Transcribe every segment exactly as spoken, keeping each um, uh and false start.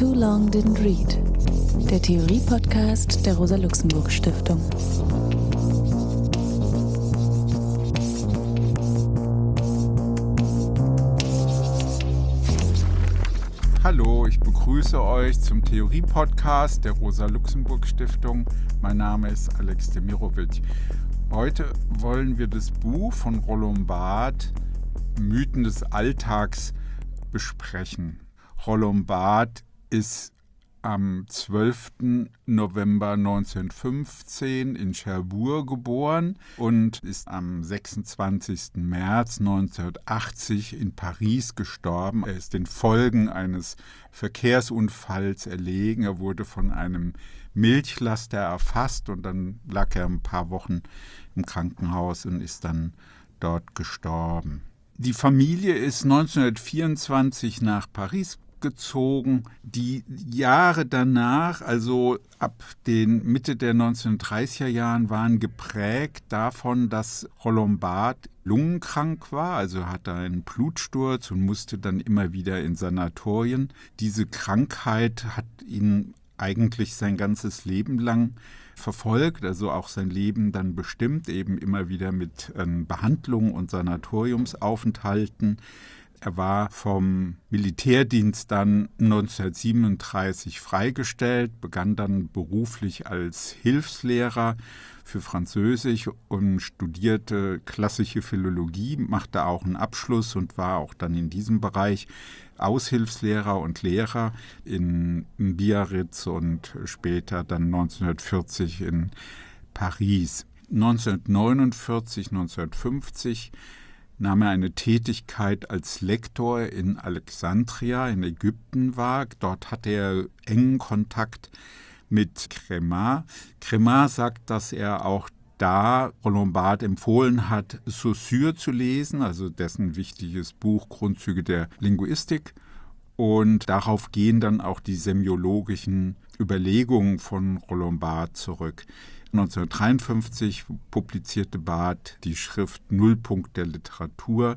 Too Long Didn't Read, der Theorie-Podcast der Rosa-Luxemburg-Stiftung. Hallo, ich begrüße euch zum Theorie-Podcast der Rosa-Luxemburg-Stiftung. Mein Name ist Alex Demirovic. Heute wollen wir das Buch von Roland Barthes, Mythen des Alltags, besprechen. Roland Barthes ist am zwölften November neunzehnhundertfünfzehn in Cherbourg geboren und ist am sechsundzwanzigsten März neunzehnhundertachtzig in Paris gestorben. Er ist den Folgen eines Verkehrsunfalls erlegen. Er wurde von einem Milchlaster erfasst und dann lag er ein paar Wochen im Krankenhaus und ist dann dort gestorben. Die Familie ist neunzehnhundertvierundzwanzig nach Paris gezogen. Die Jahre danach, also ab den Mitte der neunzehnhundertdreißiger Jahren, waren geprägt davon, dass Roland Barthes lungenkrank war, also hatte einen Blutsturz und musste dann immer wieder in Sanatorien. Diese Krankheit hat ihn eigentlich sein ganzes Leben lang verfolgt, also auch sein Leben dann bestimmt, eben immer wieder mit ähm, Behandlungen und Sanatoriumsaufenthalten. Er war vom Militärdienst dann neunzehnhundertsiebenunddreißig freigestellt, begann dann beruflich als Hilfslehrer für Französisch und studierte klassische Philologie, machte auch einen Abschluss und war auch dann in diesem Bereich Aushilfslehrer und Lehrer in Biarritz und später dann neunzehnhundertvierzig in Paris. neunzehnhundertneunundvierzig, neunzehnhundertfünfzig nahm er eine Tätigkeit als Lektor in Alexandria in Ägypten wahr. Dort hatte er engen Kontakt mit Cremar. Cremar sagt, dass er auch da Roland Barthes empfohlen hat, Saussure zu lesen, also dessen wichtiges Buch Grundzüge der Linguistik. Und darauf gehen dann auch die semiologischen Überlegungen von Roland Barthes zurück. neunzehnhundertdreiundfünfzig publizierte Barthes die Schrift Nullpunkt der Literatur.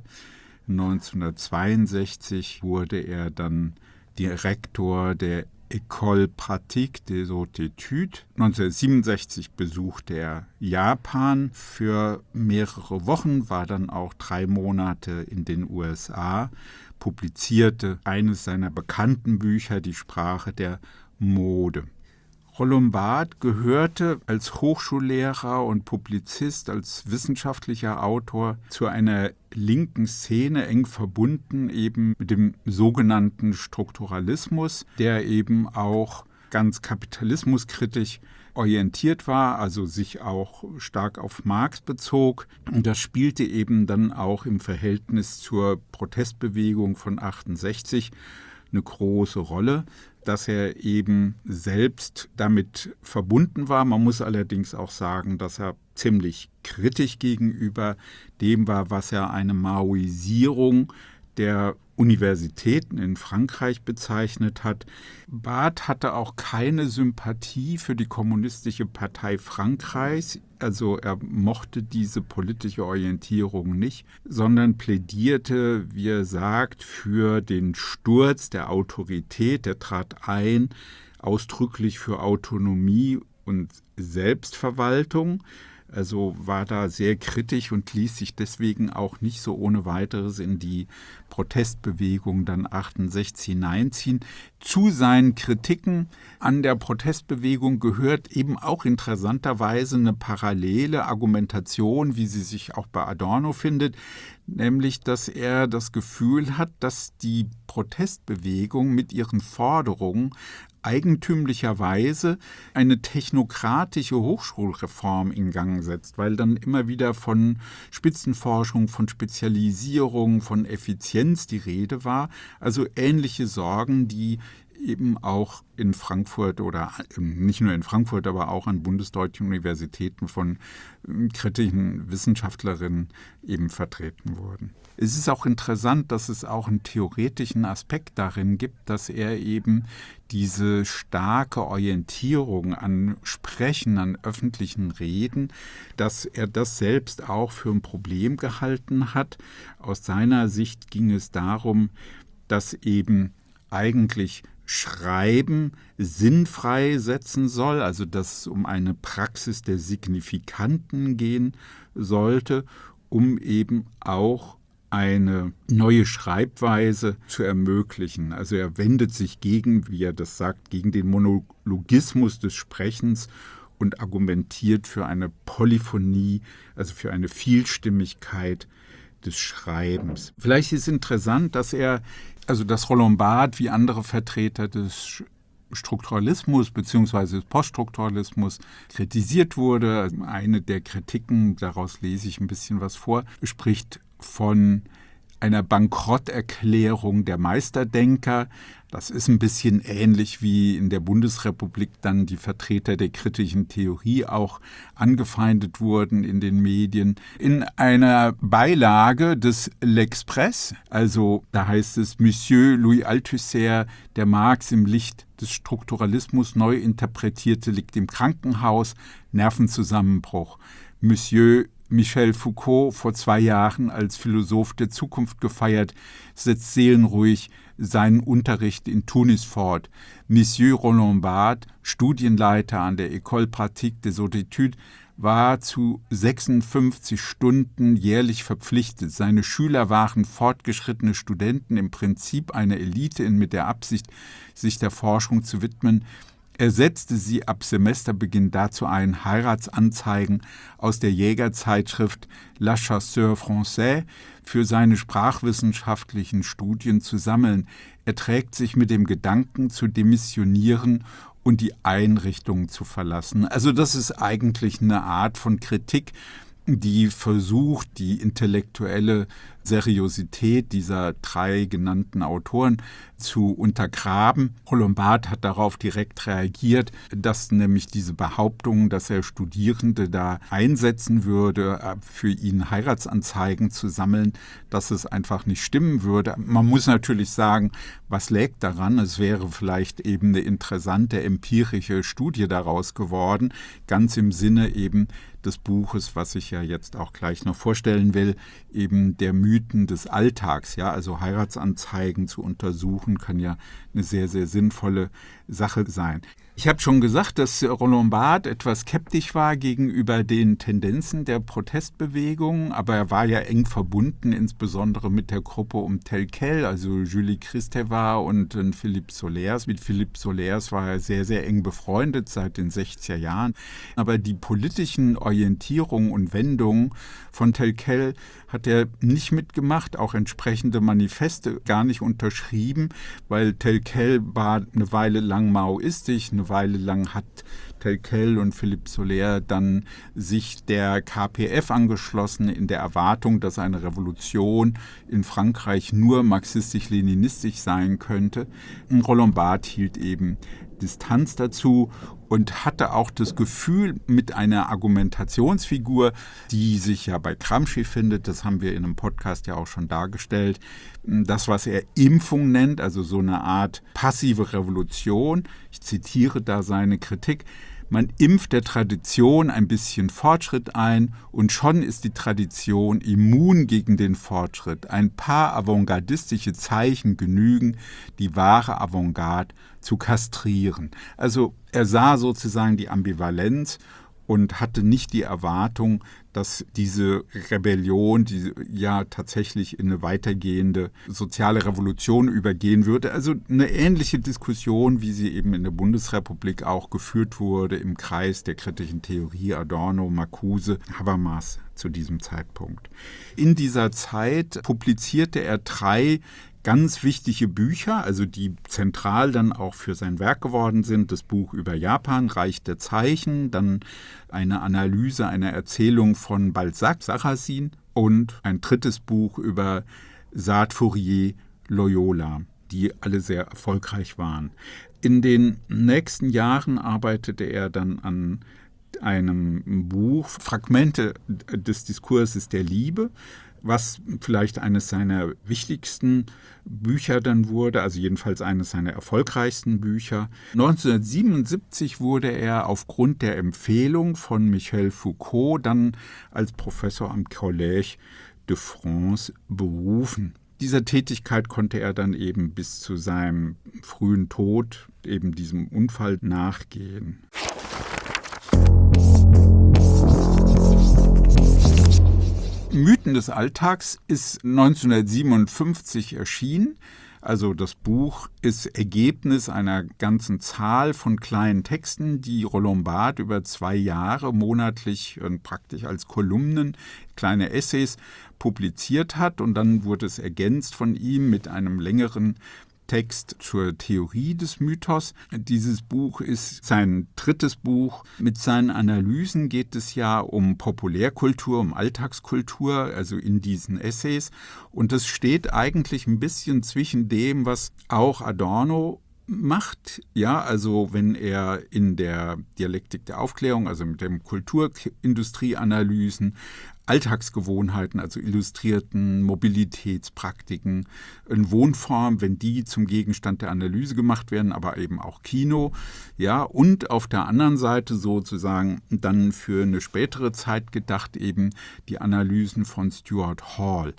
neunzehnhundertzweiundsechzig wurde er dann Direktor der École Pratique des Hautes Études. neunzehnhundertsiebenundsechzig besuchte er Japan für mehrere Wochen, war dann auch drei Monate in den U S A, publizierte eines seiner bekannten Bücher, Die Sprache der Mode. Roland Barthes gehörte als Hochschullehrer und Publizist, als wissenschaftlicher Autor zu einer linken Szene, eng verbunden eben mit dem sogenannten Strukturalismus, der eben auch ganz kapitalismuskritisch orientiert war, also sich auch stark auf Marx bezog. Und das spielte eben dann auch im Verhältnis zur Protestbewegung von achtundsechzig eine große Rolle, dass er eben selbst damit verbunden war. Man muss allerdings auch sagen, dass er ziemlich kritisch gegenüber dem war, was er eine Maoisierung der Universitäten in Frankreich bezeichnet hat. Barthes hatte auch keine Sympathie für die Kommunistische Partei Frankreichs, also er mochte diese politische Orientierung nicht, sondern plädierte, wie er sagt, für den Sturz der Autorität. Er trat ein, ausdrücklich für Autonomie und Selbstverwaltung. Also war da sehr kritisch und ließ sich deswegen auch nicht so ohne weiteres in die Protestbewegung dann achtundsechzig hineinziehen. Zu seinen Kritiken an der Protestbewegung gehört eben auch interessanterweise eine parallele Argumentation, wie sie sich auch bei Adorno findet, nämlich dass er das Gefühl hat, dass die Protestbewegung mit ihren Forderungen eigentümlicherweise eine technokratische Hochschulreform in Gang setzt, weil dann immer wieder von Spitzenforschung, von Spezialisierung, von Effizienz die Rede war. Also ähnliche Sorgen, die eben auch in Frankfurt oder nicht nur in Frankfurt, aber auch an bundesdeutschen Universitäten von kritischen Wissenschaftlerinnen eben vertreten wurden. Es ist auch interessant, dass es auch einen theoretischen Aspekt darin gibt, dass er eben diese starke Orientierung an Sprechen, an öffentlichen Reden, dass er das selbst auch für ein Problem gehalten hat. Aus seiner Sicht ging es darum, dass eben eigentlich Schreiben sinnfrei setzen soll, also dass es um eine Praxis der Signifikanten gehen sollte, um eben auch eine neue Schreibweise zu ermöglichen. Also er wendet sich gegen, wie er das sagt, gegen den Monologismus des Sprechens und argumentiert für eine Polyphonie, also für eine Vielstimmigkeit des Schreibens. Vielleicht ist interessant, dass er, also dass Roland Barthes wie andere Vertreter des Strukturalismus bzw. des Poststrukturalismus kritisiert wurde. Eine der Kritiken, daraus lese ich ein bisschen was vor, spricht von einer Bankrotterklärung der Meisterdenker. Das ist ein bisschen ähnlich wie in der Bundesrepublik dann die Vertreter der kritischen Theorie auch angefeindet wurden in den Medien. In einer Beilage des L'Express, also da heißt es, Monsieur Louis Althusser, der Marx im Licht des Strukturalismus neu interpretierte, liegt im Krankenhaus, Nervenzusammenbruch. Monsieur Michel Foucault, vor zwei Jahren als Philosoph der Zukunft gefeiert, setzt seelenruhig seinen Unterricht in Tunis fort. Monsieur Roland Barthes, Studienleiter an der École Pratique des Hautes Études, war zu sechsundfünfzig Stunden jährlich verpflichtet. Seine Schüler waren fortgeschrittene Studenten, im Prinzip eine Elite mit der Absicht, sich der Forschung zu widmen. Er setzte sie ab Semesterbeginn dazu ein, Heiratsanzeigen aus der Jägerzeitschrift La Chasseur Français für seine sprachwissenschaftlichen Studien zu sammeln. Er trägt sich mit dem Gedanken zu demissionieren und die Einrichtung zu verlassen. Also das ist eigentlich eine Art von Kritik, die versucht, die intellektuelle Seriosität dieser drei genannten Autoren zu untergraben. Roland Barthes hat darauf direkt reagiert, dass nämlich diese Behauptung, dass er Studierende da einsetzen würde, für ihn Heiratsanzeigen zu sammeln, dass es einfach nicht stimmen würde. Man muss natürlich sagen, was lägt daran? Es wäre vielleicht eben eine interessante empirische Studie daraus geworden, ganz im Sinne eben des Buches, was ich ja jetzt auch gleich noch vorstellen will, eben der Mythen des Alltags. Ja, also Heiratsanzeigen zu untersuchen, kann ja eine sehr, sehr sinnvolle Sache sein. Ich habe schon gesagt, dass Roland Barthes etwas skeptisch war gegenüber den Tendenzen der Protestbewegung, aber er war ja eng verbunden, insbesondere mit der Gruppe um Tel Quel, also Julie Kristeva und Philippe Solers. Mit Philippe Solers war er sehr, sehr eng befreundet seit den sechziger Jahren. Aber die politischen Orientierungen und Wendungen von Tel Quel hat er nicht mitgemacht, auch entsprechende Manifeste gar nicht unterschrieben, weil Tel Quel war eine Weile lang maoistisch, eine Weile lang hat Tel Quel und Philippe Soler dann sich der K P F angeschlossen, in der Erwartung, dass eine Revolution in Frankreich nur marxistisch-leninistisch sein könnte. Roland Barthes hielt eben Distanz dazu und hatte auch das Gefühl, mit einer Argumentationsfigur, die sich ja bei Gramsci findet, das haben wir in einem Podcast ja auch schon dargestellt, das, was er Impfung nennt, also so eine Art passive Revolution. Ich zitiere da seine Kritik. Man impft der Tradition ein bisschen Fortschritt ein und schon ist die Tradition immun gegen den Fortschritt. Ein paar avantgardistische Zeichen genügen, die wahre Avantgarde zu kastrieren. Also er sah sozusagen die Ambivalenz und hatte nicht die Erwartung, dass diese Rebellion, die ja tatsächlich in eine weitergehende soziale Revolution übergehen würde. Also eine ähnliche Diskussion, wie sie eben in der Bundesrepublik auch geführt wurde im Kreis der kritischen Theorie, Adorno, Marcuse, Habermas zu diesem Zeitpunkt. In dieser Zeit publizierte er drei ganz wichtige Bücher, also die zentral dann auch für sein Werk geworden sind. Das Buch über Japan, Reich der Zeichen, dann eine Analyse einer Erzählung von Balzac, Sarrazin und ein drittes Buch über Saad Fourier, Loyola, die alle sehr erfolgreich waren. In den nächsten Jahren arbeitete er dann an einem Buch, Fragmente des Diskurses der Liebe, was vielleicht eines seiner wichtigsten Bücher dann wurde, also jedenfalls eines seiner erfolgreichsten Bücher. neunzehnhundertsiebenundsiebzig wurde er aufgrund der Empfehlung von Michel Foucault dann als Professor am Collège de France berufen. Dieser Tätigkeit konnte er dann eben bis zu seinem frühen Tod, eben diesem Unfall, nachgehen. Mythen des Alltags ist neunzehnhundertsiebenundfünfzig erschienen. Also das Buch ist Ergebnis einer ganzen Zahl von kleinen Texten, die Roland Barthes über zwei Jahre monatlich und praktisch als Kolumnen, kleine Essays publiziert hat. Und dann wurde es ergänzt von ihm mit einem längeren Text zur Theorie des Mythos. Dieses Buch ist sein drittes Buch. Mit seinen Analysen geht es ja um Populärkultur, um Alltagskultur, also in diesen Essays. Und das steht eigentlich ein bisschen zwischen dem, was auch Adorno macht, ja, also wenn er in der Dialektik der Aufklärung, also mit den Kulturindustrieanalysen, Alltagsgewohnheiten, also illustrierten Mobilitätspraktiken, in Wohnform, wenn die zum Gegenstand der Analyse gemacht werden, aber eben auch Kino, ja, und auf der anderen Seite sozusagen dann für eine spätere Zeit gedacht eben die Analysen von Stuart Hall.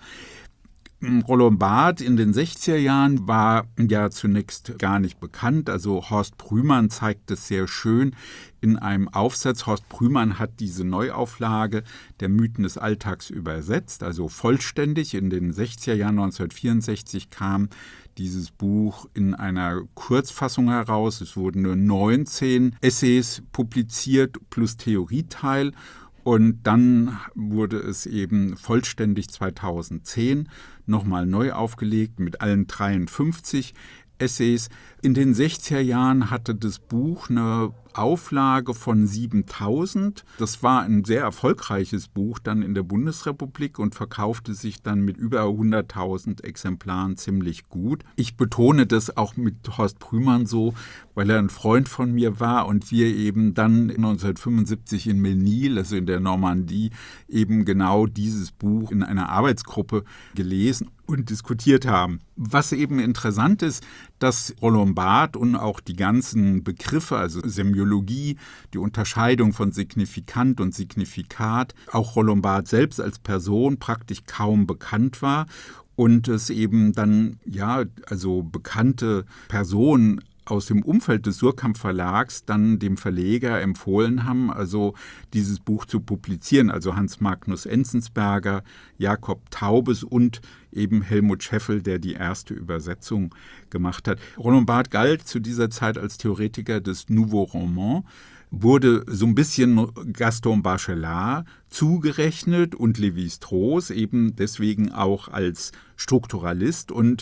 Roland Barthes in den sechziger Jahren war ja zunächst gar nicht bekannt. Also Horst Prühmann zeigt es sehr schön in einem Aufsatz. Horst Prühmann hat diese Neuauflage der Mythen des Alltags übersetzt, also vollständig. In den sechziger Jahren, neunzehnhundertvierundsechzig, kam dieses Buch in einer Kurzfassung heraus. Es wurden nur neunzehn Essays publiziert plus Theorieteil. Und dann wurde es eben vollständig zweitausendzehn nochmal neu aufgelegt mit allen dreiundfünfzig Essays. In den sechziger Jahren hatte das Buch eine Auflage von siebentausend. Das war ein sehr erfolgreiches Buch dann in der Bundesrepublik und verkaufte sich dann mit über hunderttausend Exemplaren ziemlich gut. Ich betone das auch mit Horst Prühmann so, weil er ein Freund von mir war und wir eben dann neunzehnhundertfünfundsiebzig in Menil, also in der Normandie, eben genau dieses Buch in einer Arbeitsgruppe gelesen und diskutiert haben. Was eben interessant ist, dass Roland Barthes und auch die ganzen Begriffe, also Semiologie, die Unterscheidung von Signifikant und Signifikat, auch Roland Barthes selbst als Person praktisch kaum bekannt war und es eben dann, ja, also bekannte Personen aus dem Umfeld des Suhrkamp Verlags dann dem Verleger empfohlen haben, also dieses Buch zu publizieren, also Hans Magnus Enzensberger, Jakob Taubes und eben Helmut Scheffel, der die erste Übersetzung gemacht hat. Roland Barthes galt zu dieser Zeit als Theoretiker des Nouveau Roman, wurde so ein bisschen Gaston Bachelard zugerechnet und Lévi-Strauss, eben deswegen auch als Strukturalist. Und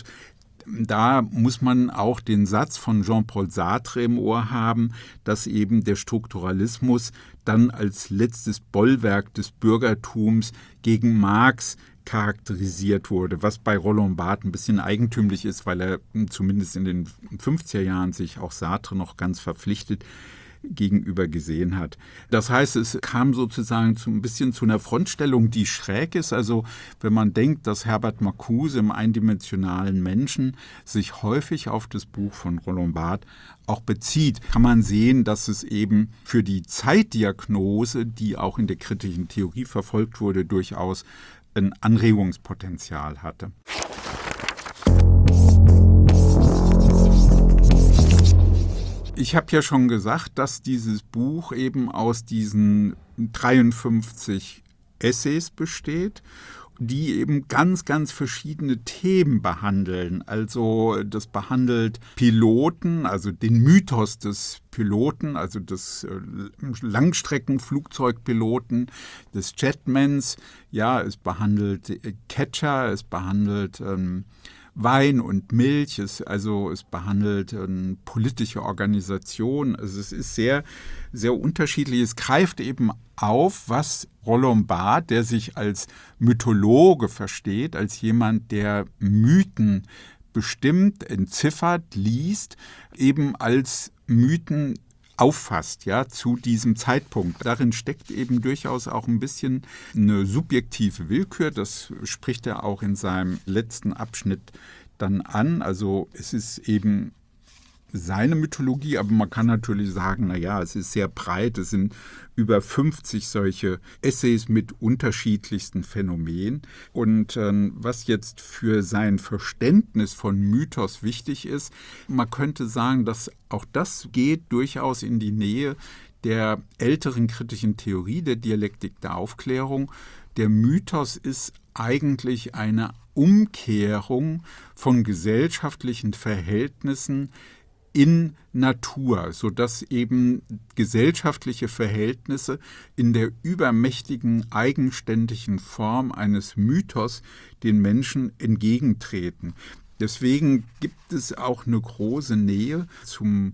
da muss man auch den Satz von Jean-Paul Sartre im Ohr haben, dass eben der Strukturalismus dann als letztes Bollwerk des Bürgertums gegen Marx charakterisiert wurde, was bei Roland Barthes ein bisschen eigentümlich ist, weil er zumindest in den fünfziger Jahren sich auch Sartre noch ganz verpflichtet gegenüber gesehen hat. Das heißt, es kam sozusagen zu, ein bisschen zu einer Frontstellung, die schräg ist. Also wenn man denkt, dass Herbert Marcuse im eindimensionalen Menschen sich häufig auf das Buch von Roland Barthes auch bezieht, kann man sehen, dass es eben für die Zeitdiagnose, die auch in der kritischen Theorie verfolgt wurde, durchaus ein Anregungspotenzial hatte. Ich habe ja schon gesagt, dass dieses Buch eben aus diesen dreiundfünfzig Essays besteht, die eben ganz, ganz verschiedene Themen behandeln. Also das behandelt Piloten, also den Mythos des Piloten, also des Langstreckenflugzeugpiloten, des Jetmans. Ja, es behandelt Catcher, es behandelt ähm, Wein und Milch, es, also es behandelt ähm, politische Organisationen. Also es ist sehr, sehr unterschiedlich. Es greift eben auf, was Roland Barthes, der sich als Mythologe versteht, als jemand, der Mythen bestimmt, entziffert, liest, eben als Mythen auffasst, ja, zu diesem Zeitpunkt. Darin steckt eben durchaus auch ein bisschen eine subjektive Willkür. Das spricht er auch in seinem letzten Abschnitt dann an. Also es ist eben seine Mythologie, aber man kann natürlich sagen, naja, es ist sehr breit, es sind über fünfzig solche Essays mit unterschiedlichsten Phänomenen. Und äh, was jetzt für sein Verständnis von Mythos wichtig ist, man könnte sagen, dass auch das geht durchaus in die Nähe der älteren kritischen Theorie, der Dialektik der Aufklärung. Der Mythos ist eigentlich eine Umkehrung von gesellschaftlichen Verhältnissen in Natur, sodass eben gesellschaftliche Verhältnisse in der übermächtigen, eigenständigen Form eines Mythos den Menschen entgegentreten. Deswegen gibt es auch eine große Nähe zum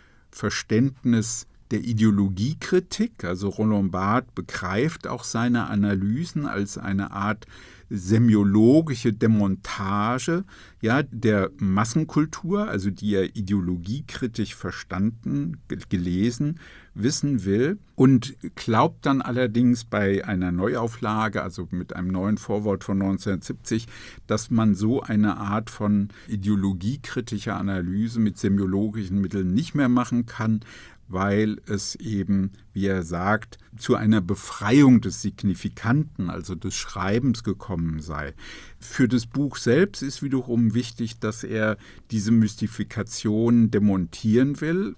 Verständnis der Ideologiekritik. Also Roland Barthes begreift auch seine Analysen als eine Art semiologische Demontage, ja, der Massenkultur, also die er ideologiekritisch verstanden, gelesen, wissen will, und glaubt dann allerdings bei einer Neuauflage, also mit einem neuen Vorwort von neunzehnhundertsiebzig, dass man so eine Art von ideologiekritischer Analyse mit semiologischen Mitteln nicht mehr machen kann, weil es eben, wie er sagt, zu einer Befreiung des Signifikanten, also des Schreibens gekommen sei. Für das Buch selbst ist wiederum wichtig, dass er diese Mystifikation demontieren will,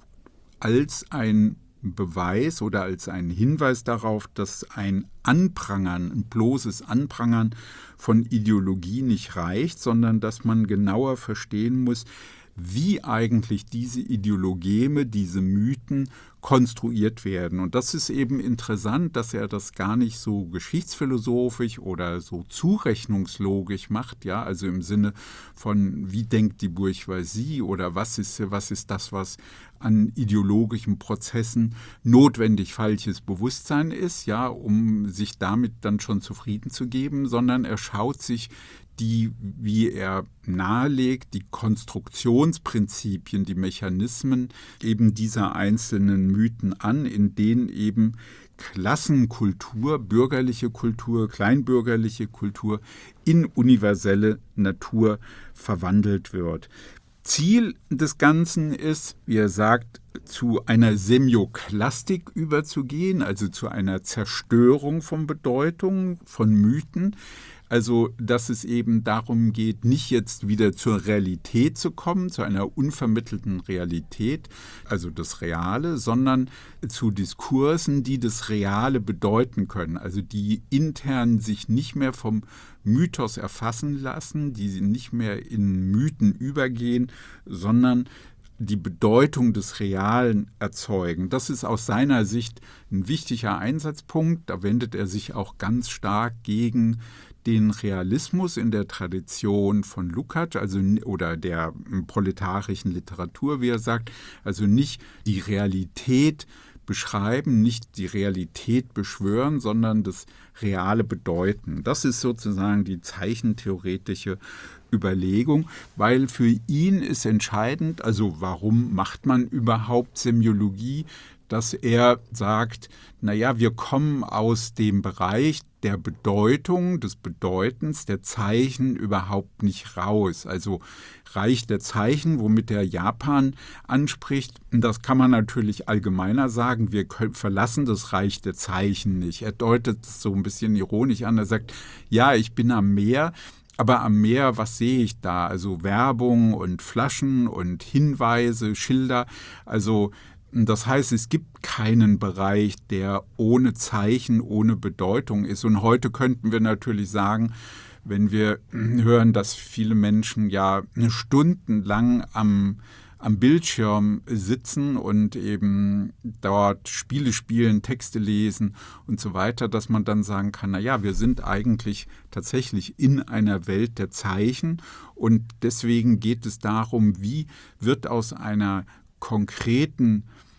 als ein Beweis oder als ein Hinweis darauf, dass ein Anprangern, ein bloßes Anprangern von Ideologie nicht reicht, sondern dass man genauer verstehen muss, wie eigentlich diese Ideologeme, diese Mythen konstruiert werden. Und das ist eben interessant, dass er das gar nicht so geschichtsphilosophisch oder so zurechnungslogisch macht, ja, also im Sinne von, wie denkt die Bourgeoisie oder was ist, was ist das, was an ideologischen Prozessen notwendig falsches Bewusstsein ist, ja, um sich damit dann schon zufrieden zu geben, sondern er schaut sich die, wie er nahelegt, die Konstruktionsprinzipien, die Mechanismen eben dieser einzelnen Mythen an, in denen eben Klassenkultur, bürgerliche Kultur, kleinbürgerliche Kultur in universelle Natur verwandelt wird. Ziel des Ganzen ist, wie er sagt, zu einer Semioklastik überzugehen, also zu einer Zerstörung von Bedeutung, von Mythen. Also, dass es eben darum geht, nicht jetzt wieder zur Realität zu kommen, zu einer unvermittelten Realität, also das Reale, sondern zu Diskursen, die das Reale bedeuten können, also die intern sich nicht mehr vom Mythos erfassen lassen, die nicht mehr in Mythen übergehen, sondern die Bedeutung des Realen erzeugen. Das ist aus seiner Sicht ein wichtiger Einsatzpunkt. Da wendet er sich auch ganz stark gegen den Realismus in der Tradition von Lukács, also oder der proletarischen Literatur, wie er sagt, also nicht die Realität beschreiben, nicht die Realität beschwören, sondern das reale Bedeuten. Das ist sozusagen die zeichentheoretische Überlegung, weil für ihn ist entscheidend, also warum macht man überhaupt Semiologie, dass er sagt, naja, wir kommen aus dem Bereich der Bedeutung, des Bedeutens, der Zeichen überhaupt nicht raus. Also Reich der Zeichen, womit er Japan anspricht, das kann man natürlich allgemeiner sagen, wir können, verlassen das Reich der Zeichen nicht. Er deutet es so ein bisschen ironisch an, er sagt, ja, ich bin am Meer, aber am Meer, was sehe ich da? Also Werbung und Flaschen und Hinweise, Schilder, also das heißt, es gibt keinen Bereich, der ohne Zeichen, ohne Bedeutung ist. Und heute könnten wir natürlich sagen, wenn wir hören, dass viele Menschen ja stundenlang am, am Bildschirm sitzen und eben dort Spiele spielen, Texte lesen und so weiter, dass man dann sagen kann, naja, wir sind eigentlich tatsächlich in einer Welt der Zeichen und deswegen geht es darum, wie wird aus einer konkreten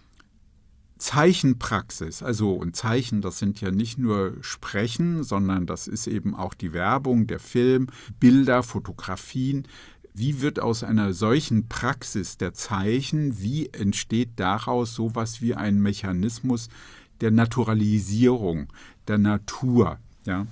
Zeichenpraxis, also und Zeichen, das sind ja nicht nur Sprechen, sondern das ist eben auch die Werbung, der Film, Bilder, Fotografien. Wie wird aus einer solchen Praxis der Zeichen, wie entsteht daraus sowas wie ein Mechanismus der Naturalisierung, der Natur, ja?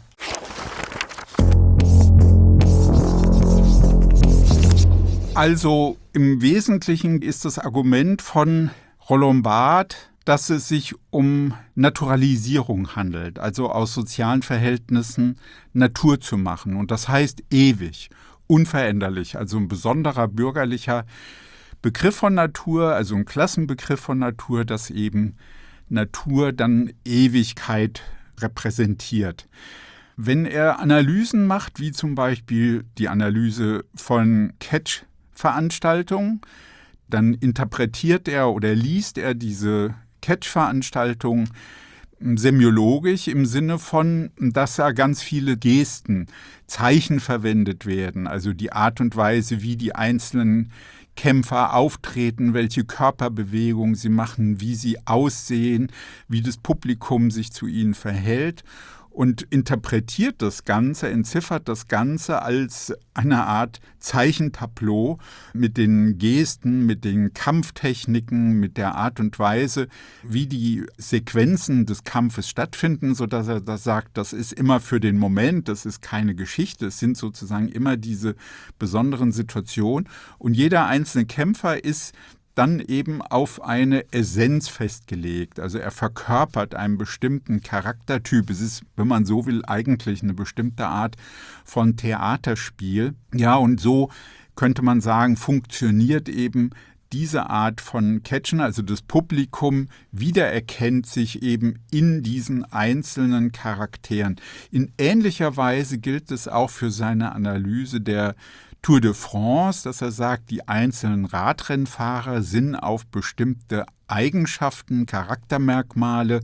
Also im Wesentlichen ist das Argument von Roland Barthes, dass es sich um Naturalisierung handelt, also aus sozialen Verhältnissen Natur zu machen. Und das heißt ewig, unveränderlich, also ein besonderer bürgerlicher Begriff von Natur, also ein Klassenbegriff von Natur, dass eben Natur dann Ewigkeit repräsentiert. Wenn er Analysen macht, wie zum Beispiel die Analyse von Catch-Veranstaltungen, dann interpretiert er oder liest er diese Catch-Veranstaltung semiologisch im Sinne von, dass da ganz viele Gesten, Zeichen verwendet werden, also die Art und Weise, wie die einzelnen Kämpfer auftreten, welche Körperbewegungen sie machen, wie sie aussehen, wie das Publikum sich zu ihnen verhält. Und interpretiert das Ganze, entziffert das Ganze als eine Art Zeichentableau mit den Gesten, mit den Kampftechniken, mit der Art und Weise, wie die Sequenzen des Kampfes stattfinden, sodass er das sagt, das ist immer für den Moment, das ist keine Geschichte, es sind sozusagen immer diese besonderen Situationen. Und jeder einzelne Kämpfer ist dann eben auf eine Essenz festgelegt. Also er verkörpert einen bestimmten Charaktertyp. Es ist, wenn man so will, eigentlich eine bestimmte Art von Theaterspiel. Ja, und so könnte man sagen, funktioniert eben diese Art von Catchen, also das Publikum wiedererkennt sich eben in diesen einzelnen Charakteren. In ähnlicher Weise gilt es auch für seine Analyse der Tour de France, dass er sagt, die einzelnen Radrennfahrer sind auf bestimmte Eigenschaften, Charaktermerkmale,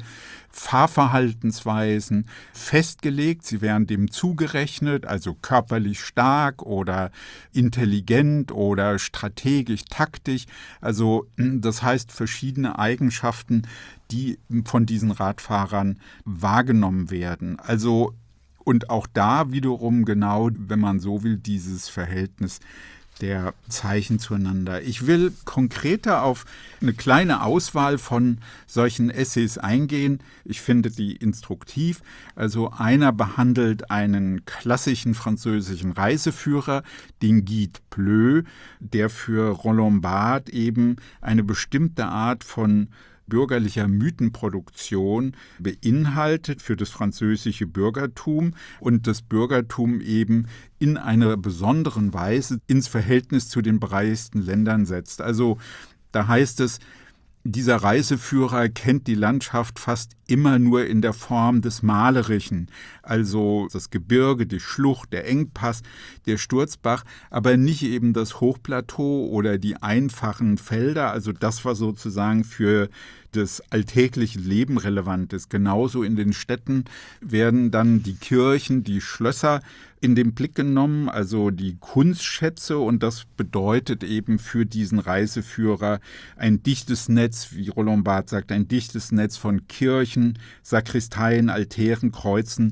Fahrverhaltensweisen festgelegt. Sie werden dem zugerechnet, also körperlich stark oder intelligent oder strategisch, taktisch. Also das heißt verschiedene Eigenschaften, die von diesen Radfahrern wahrgenommen werden. Also und auch da wiederum genau, wenn man so will, dieses Verhältnis der Zeichen zueinander. Ich will konkreter auf eine kleine Auswahl von solchen Essays eingehen. Ich finde die instruktiv. Also einer behandelt einen klassischen französischen Reiseführer, den Guide Pleu, der für Roland Barthes eben eine bestimmte Art von bürgerlicher Mythenproduktion beinhaltet für das französische Bürgertum und das Bürgertum eben in einer besonderen Weise ins Verhältnis zu den bereisten Ländern setzt. Also da heißt es, dieser Reiseführer kennt die Landschaft fast immer nur in der Form des Malerischen, also das Gebirge, die Schlucht, der Engpass, der Sturzbach, aber nicht eben das Hochplateau oder die einfachen Felder, also das, was sozusagen für das alltägliche Leben relevant ist. Genauso in den Städten werden dann die Kirchen, die Schlösser in den Blick genommen, also die Kunstschätze, und das bedeutet eben für diesen Reiseführer ein dichtes Netz, wie Roland Barthes sagt, ein dichtes Netz von Kirchen, Sakristeien, Altären, Kreuzen,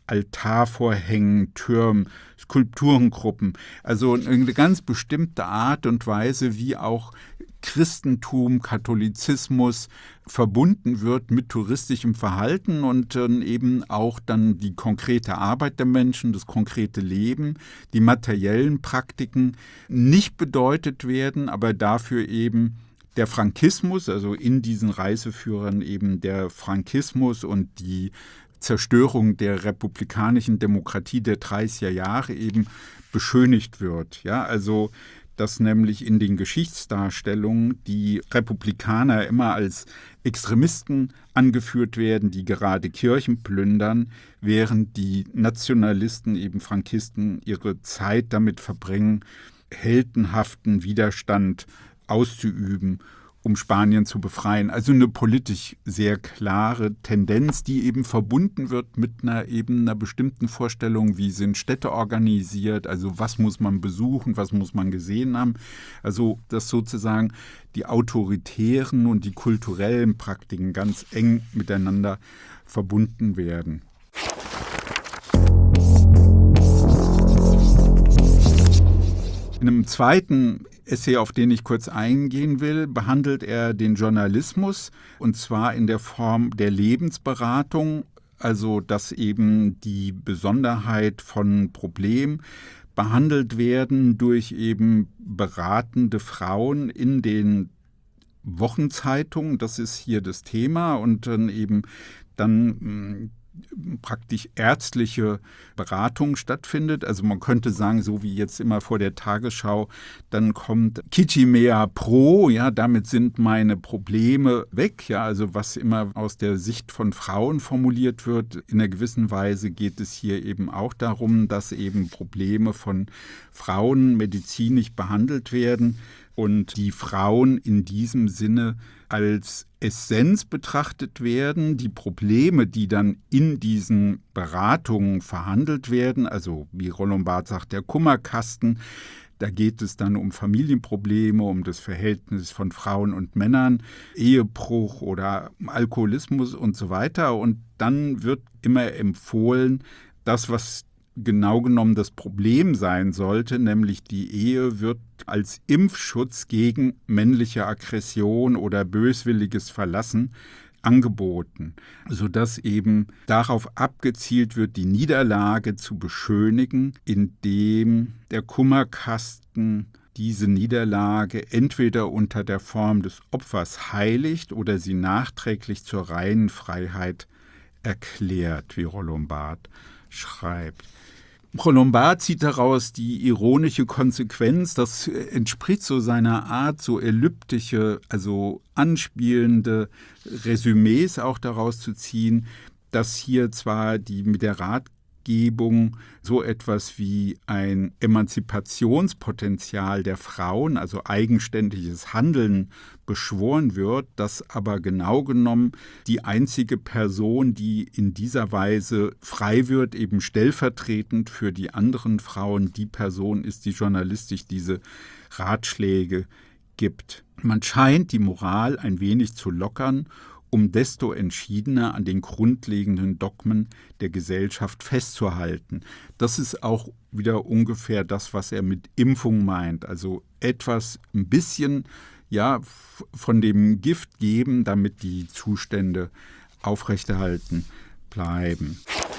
Altarvorhängen, Türmen, Skulpturengruppen. Also eine ganz bestimmte Art und Weise, wie auch Christentum, Katholizismus verbunden wird mit touristischem Verhalten und dann eben auch dann die konkrete Arbeit der Menschen, das konkrete Leben, die materiellen Praktiken nicht bedeutet werden, aber dafür eben der Frankismus, also in diesen Reiseführern eben der Frankismus und die Zerstörung der republikanischen Demokratie der dreißiger Jahre eben beschönigt wird. Ja, also dass nämlich in den Geschichtsdarstellungen die Republikaner immer als Extremisten angeführt werden, die gerade Kirchen plündern, während die Nationalisten, eben Frankisten, ihre Zeit damit verbringen, heldenhaften Widerstand auszuüben, um Spanien zu befreien. Also eine politisch sehr klare Tendenz, die eben verbunden wird mit einer eben einer bestimmten Vorstellung, wie sind Städte organisiert, also was muss man besuchen, was muss man gesehen haben. Also dass sozusagen die autoritären und die kulturellen Praktiken ganz eng miteinander verbunden werden. In einem zweiten Essay, auf den ich kurz eingehen will, behandelt er den Journalismus, und zwar in der Form der Lebensberatung, also dass eben die Besonderheit von Problemen behandelt werden durch eben beratende Frauen in den Wochenzeitungen. Das ist hier das Thema. Und dann eben dann praktisch ärztliche Beratung stattfindet. Also man könnte sagen, so wie jetzt immer vor der Tagesschau, dann kommt Kichimea Pro, ja, damit sind meine Probleme weg, ja, also was immer aus der Sicht von Frauen formuliert wird. In einer gewissen Weise geht es hier eben auch darum, dass eben Probleme von Frauen medizinisch behandelt werden und die Frauen in diesem Sinne als Essenz betrachtet werden, die Probleme, die dann in diesen Beratungen verhandelt werden, also wie Roland Barthes sagt, der Kummerkasten, da geht es dann um Familienprobleme, um das Verhältnis von Frauen und Männern, Ehebruch oder Alkoholismus und so weiter. Und dann wird immer empfohlen, das, was genau genommen das Problem sein sollte, nämlich die Ehe wird als Impfschutz gegen männliche Aggression oder böswilliges Verlassen angeboten, sodass eben darauf abgezielt wird, die Niederlage zu beschönigen, indem der Kummerkasten diese Niederlage entweder unter der Form des Opfers heiligt oder sie nachträglich zur reinen Freiheit erklärt, wie Roland Barthes schreibt. Roland Barthes zieht daraus die ironische Konsequenz, das entspricht so seiner Art, so elliptische, also anspielende Resümees auch daraus zu ziehen, dass hier zwar die mit der Ratgebung so etwas wie ein Emanzipationspotenzial der Frauen, also eigenständiges Handeln, beschworen wird, dass aber genau genommen die einzige Person, die in dieser Weise frei wird, eben stellvertretend für die anderen Frauen, die Person ist, die journalistisch diese Ratschläge gibt. Man scheint die Moral ein wenig zu lockern, um desto entschiedener an den grundlegenden Dogmen der Gesellschaft festzuhalten. Das ist auch wieder ungefähr das, was er mit Impfung meint. Also etwas, ein bisschen ja, von dem Gift geben, damit die Zustände aufrechterhalten bleiben.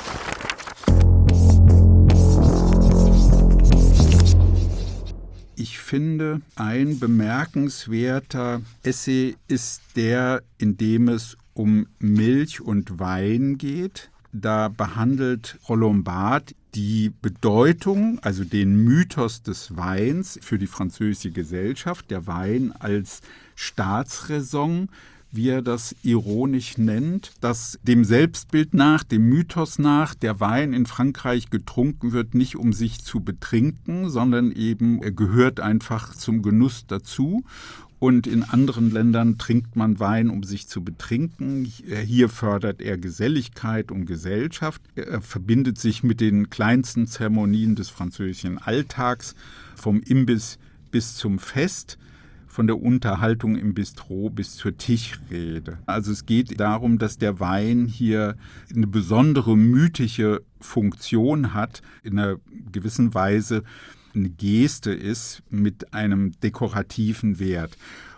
Ich finde, ein bemerkenswerter Essay ist der, in dem es um Milch und Wein geht. Da behandelt Roland Barthes die Bedeutung, also den Mythos des Weins für die französische Gesellschaft, der Wein als Staatsräson, wie er das ironisch nennt, dass dem Selbstbild nach, dem Mythos nach, der Wein in Frankreich getrunken wird, nicht um sich zu betrinken, sondern eben er gehört einfach zum Genuss dazu. Und in anderen Ländern trinkt man Wein, um sich zu betrinken. Hier fördert er Geselligkeit und Gesellschaft. Er verbindet sich mit den kleinsten Zeremonien des französischen Alltags, vom Imbiss bis zum Fest, von der Unterhaltung im Bistro bis zur Tischrede. Also es geht darum, dass der Wein hier eine besondere mythische Funktion hat, in einer gewissen Weise eine Geste ist mit einem dekorativen Wert.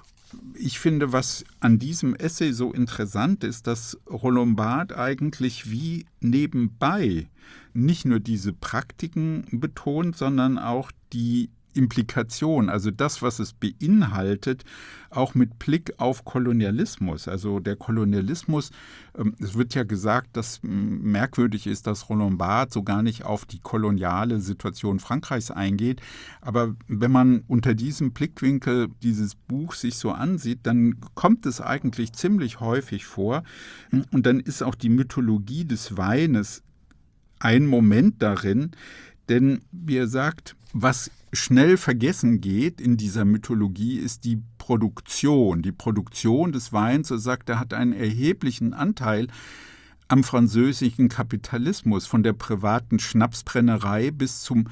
Ich finde, was an diesem Essay so interessant ist, dass Roland Barthes eigentlich wie nebenbei nicht nur diese Praktiken betont, sondern auch die Implikation, also das, was es beinhaltet, auch mit Blick auf Kolonialismus. Also der Kolonialismus, es wird ja gesagt, dass merkwürdig ist, dass Roland Barthes so gar nicht auf die koloniale Situation Frankreichs eingeht. Aber wenn man unter diesem Blickwinkel dieses Buch sich so ansieht, dann kommt es eigentlich ziemlich häufig vor. Und dann ist auch die Mythologie des Weines ein Moment darin, denn wie er sagt, was schnell vergessen geht in dieser Mythologie, ist die Produktion. Die Produktion des Weins, so sagt er, hat einen erheblichen Anteil am französischen Kapitalismus, von der privaten Schnapsbrennerei bis zum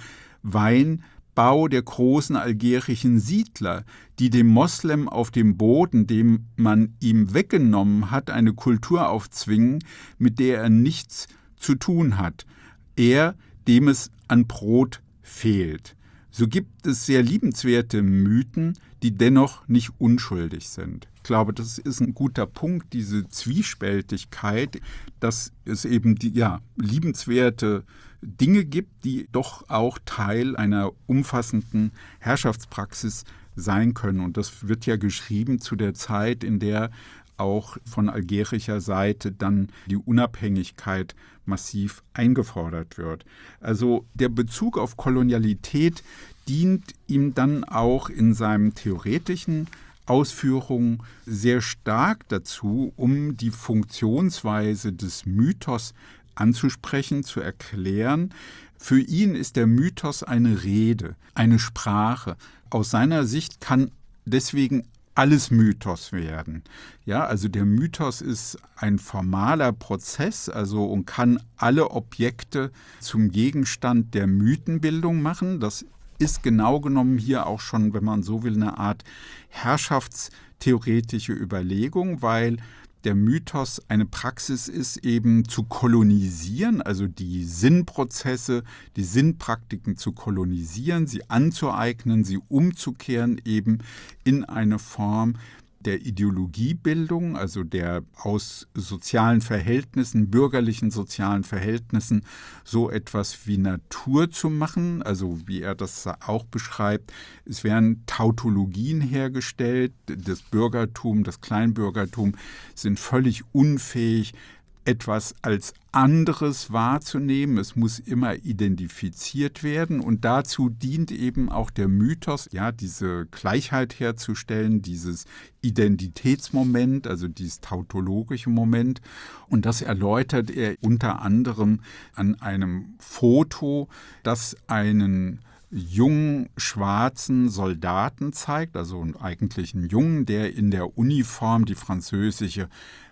Weinbau der großen algerischen Siedler, die dem Moslem auf dem Boden, dem man ihm weggenommen hat, eine Kultur aufzwingen, mit der er nichts zu tun hat. Er, dem es an Brot fehlt. So gibt es sehr liebenswerte Mythen, die dennoch nicht unschuldig sind. Ich glaube, das ist ein guter Punkt, diese Zwiespältigkeit, dass es eben die ja, liebenswerte Dinge gibt, die doch auch Teil einer umfassenden Herrschaftspraxis sein können. Und das wird ja geschrieben zu der Zeit, in der auch von algerischer Seite dann die Unabhängigkeit massiv eingefordert wird. Also der Bezug auf Kolonialität dient ihm dann auch in seinen theoretischen Ausführungen sehr stark dazu, um die Funktionsweise des Mythos anzusprechen, zu erklären. Für ihn ist der Mythos eine Rede, eine Sprache. Aus seiner Sicht kann deswegen alles Mythos werden. Ja, also der Mythos ist ein formaler Prozess, also und kann alle Objekte zum Gegenstand der Mythenbildung machen. Das ist genau genommen hier auch schon, wenn man so will, eine Art herrschaftstheoretische Überlegung, weil der Mythos eine Praxis ist, eben zu kolonisieren, also die Sinnprozesse, die Sinnpraktiken zu kolonisieren, sie anzueignen, sie umzukehren eben in eine Form der Ideologiebildung, also der aus sozialen Verhältnissen, bürgerlichen sozialen Verhältnissen so etwas wie Natur zu machen, also wie er das auch beschreibt. Es werden Tautologien hergestellt, das Bürgertum, das Kleinbürgertum sind völlig unfähig, etwas als anderes wahrzunehmen. Es muss immer identifiziert werden und dazu dient eben auch der Mythos, ja, diese Gleichheit herzustellen, dieses Identitätsmoment, also dieses tautologische Moment. Und das erläutert er unter anderem an einem Foto, das einen jungen schwarzen Soldaten zeigt, also eigentlich einen Jungen, der in der Uniform die französische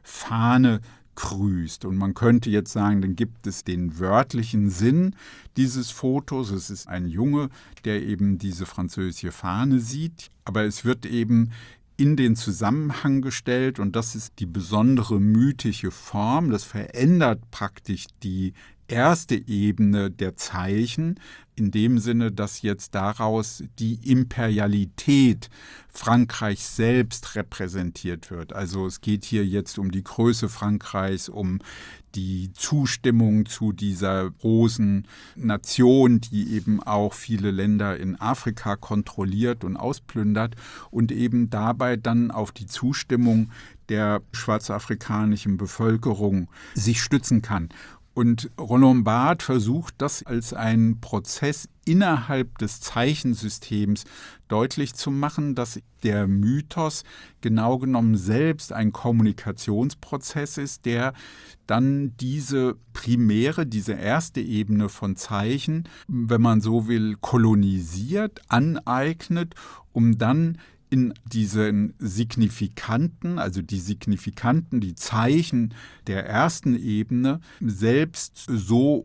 Fahne grüßt. Und man könnte jetzt sagen, dann gibt es den wörtlichen Sinn dieses Fotos. Es ist ein Junge, der eben diese französische Fahne sieht, aber es wird eben in den Zusammenhang gestellt und das ist die besondere mythische Form. Das verändert praktisch die erste Ebene der Zeichen, in dem Sinne, dass jetzt daraus die Imperialität Frankreichs selbst repräsentiert wird. Also es geht hier jetzt um die Größe Frankreichs, um die Zustimmung zu dieser großen Nation, die eben auch viele Länder in Afrika kontrolliert und ausplündert und eben dabei dann auf die Zustimmung der schwarzafrikanischen Bevölkerung sich stützen kann. Und Roland Barthes versucht das als einen Prozess innerhalb des Zeichensystems deutlich zu machen, dass der Mythos genau genommen selbst ein Kommunikationsprozess ist, der dann diese primäre, diese erste Ebene von Zeichen, wenn man so will, kolonisiert, aneignet, um dann in diesen Signifikanten, also die Signifikanten, die Zeichen der ersten Ebene, selbst so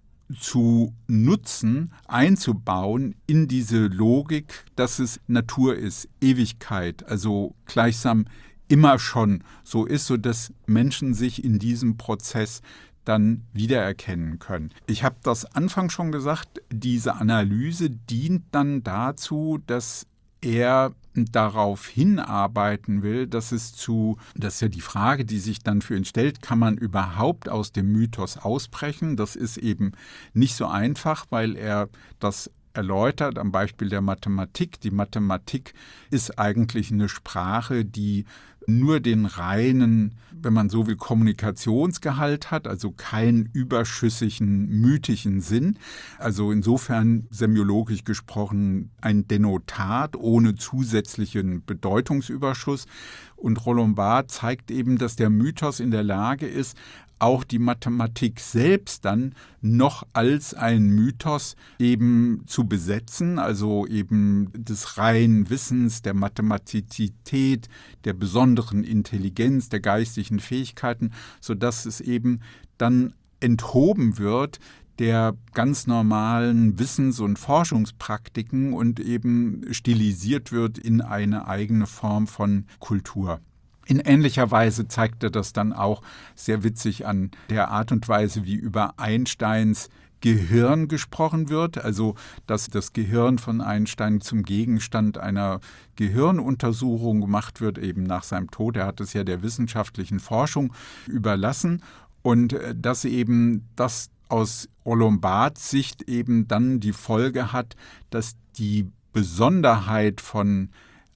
zu nutzen, einzubauen in diese Logik, dass es Natur ist, Ewigkeit, also gleichsam immer schon so ist, sodass Menschen sich in diesem Prozess dann wiedererkennen können. Ich habe das anfangs schon gesagt, diese Analyse dient dann dazu, dass er darauf hinarbeiten will, dass es zu, das ist ja die Frage, die sich dann für ihn stellt, kann man überhaupt aus dem Mythos ausbrechen? Das ist eben nicht so einfach, weil er das erläutert am Beispiel der Mathematik. Die Mathematik ist eigentlich eine Sprache, die nur den reinen, wenn man so will, Kommunikationsgehalt hat, also keinen überschüssigen, mythischen Sinn. Also insofern semiologisch gesprochen ein Denotat ohne zusätzlichen Bedeutungsüberschuss. Und Roland Barthes zeigt eben, dass der Mythos in der Lage ist, auch die Mathematik selbst dann noch als ein Mythos eben zu besetzen, also eben des reinen Wissens, der Mathematizität, der besonderen Intelligenz, der geistigen Fähigkeiten, sodass es eben dann enthoben wird der ganz normalen Wissens- und Forschungspraktiken und eben stilisiert wird in eine eigene Form von Kultur. In ähnlicher Weise zeigt er das dann auch sehr witzig an der Art und Weise, wie über Einsteins Gehirn gesprochen wird, also dass das Gehirn von Einstein zum Gegenstand einer Gehirnuntersuchung gemacht wird, eben nach seinem Tod. Er hat es ja der wissenschaftlichen Forschung überlassen und dass eben das aus Rollo Barths Sicht eben dann die Folge hat, dass die Besonderheit von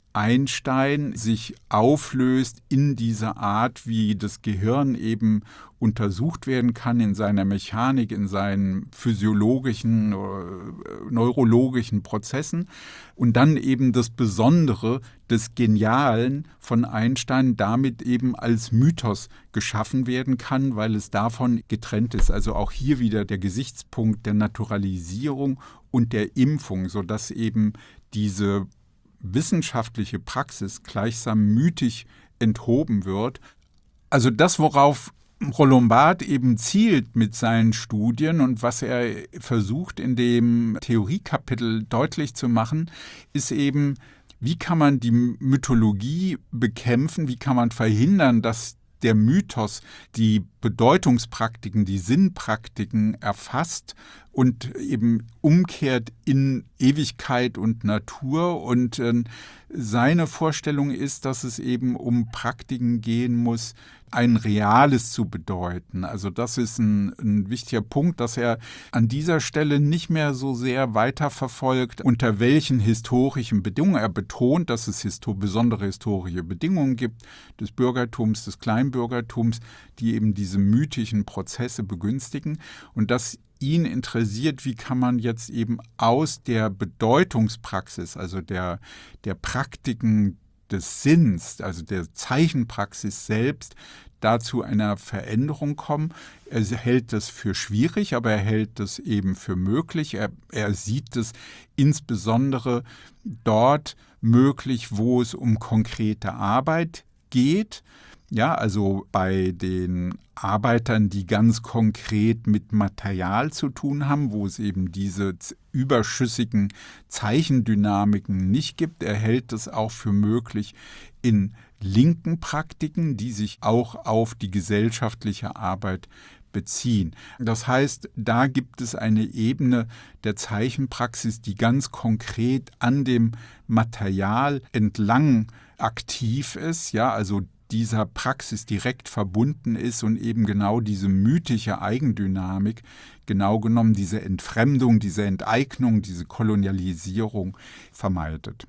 Einstein sich auflöst in dieser Art, wie das Gehirn eben untersucht werden kann, in seiner Mechanik, in seinen physiologischen, neurologischen Prozessen und dann eben das Besondere des Genialen von Einstein damit eben als Mythos geschaffen werden kann, weil es davon getrennt ist. Also auch hier wieder der Gesichtspunkt der Naturalisierung und der Impfung, sodass eben diese wissenschaftliche Praxis gleichsam mythisch enthoben wird. Also das, worauf Rollo Barth eben zielt mit seinen Studien und was er versucht in dem Theoriekapitel deutlich zu machen, ist eben, wie kann man die Mythologie bekämpfen, wie kann man verhindern, dass der Mythos die Bedeutungspraktiken, die Sinnpraktiken erfasst und eben umkehrt in Ewigkeit und Natur. Und äh, seine Vorstellung ist, dass es eben um Praktiken gehen muss, ein Reales zu bedeuten. Also das ist ein, ein wichtiger Punkt, dass er an dieser Stelle nicht mehr so sehr weiterverfolgt, unter welchen historischen Bedingungen. Er betont, dass es histo- besondere historische Bedingungen gibt, des Bürgertums, des Kleinbürgertums, die eben diese mythischen Prozesse begünstigen und dass ihn interessiert, wie kann man jetzt eben aus der Bedeutungspraxis, also der, der Praktiken des Sinns, also der Zeichenpraxis selbst, dazu einer Veränderung kommen. Er hält das für schwierig, aber er hält das eben für möglich. Er, er sieht es insbesondere dort möglich, wo es um konkrete Arbeit geht. Ja, also bei den Arbeitern, die ganz konkret mit Material zu tun haben, wo es eben diese überschüssigen Zeichendynamiken nicht gibt. Er hält es auch für möglich in linken Praktiken, die sich auch auf die gesellschaftliche Arbeit beziehen. Das heißt, da gibt es eine Ebene der Zeichenpraxis, die ganz konkret an dem Material entlang aktiv ist, ja, also dieser Praxis direkt verbunden ist und eben genau diese mythische Eigendynamik, genau genommen diese Entfremdung, diese Enteignung, diese Kolonialisierung vermeidet.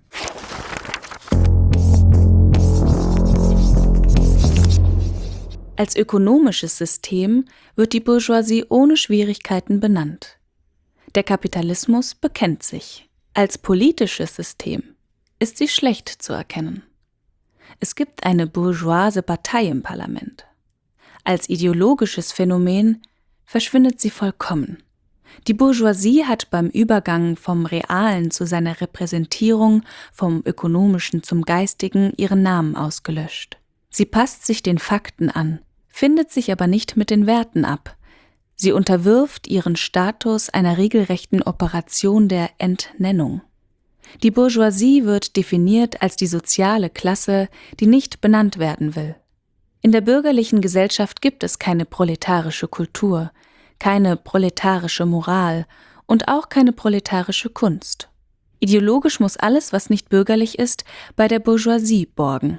Als ökonomisches System wird die Bourgeoisie ohne Schwierigkeiten benannt. Der Kapitalismus bekennt sich. Als politisches System ist sie schlecht zu erkennen. Es gibt eine bourgeoise Partei im Parlament. Als ideologisches Phänomen verschwindet sie vollkommen. Die Bourgeoisie hat beim Übergang vom Realen zu seiner Repräsentierung, vom Ökonomischen zum Geistigen ihren Namen ausgelöscht. Sie passt sich den Fakten an, findet sich aber nicht mit den Werten ab. Sie unterwirft ihren Status einer regelrechten Operation der Entnennung. Die Bourgeoisie wird definiert als die soziale Klasse, die nicht benannt werden will. In der bürgerlichen Gesellschaft gibt es keine proletarische Kultur, keine proletarische Moral und auch keine proletarische Kunst. Ideologisch muss alles, was nicht bürgerlich ist, bei der Bourgeoisie borgen.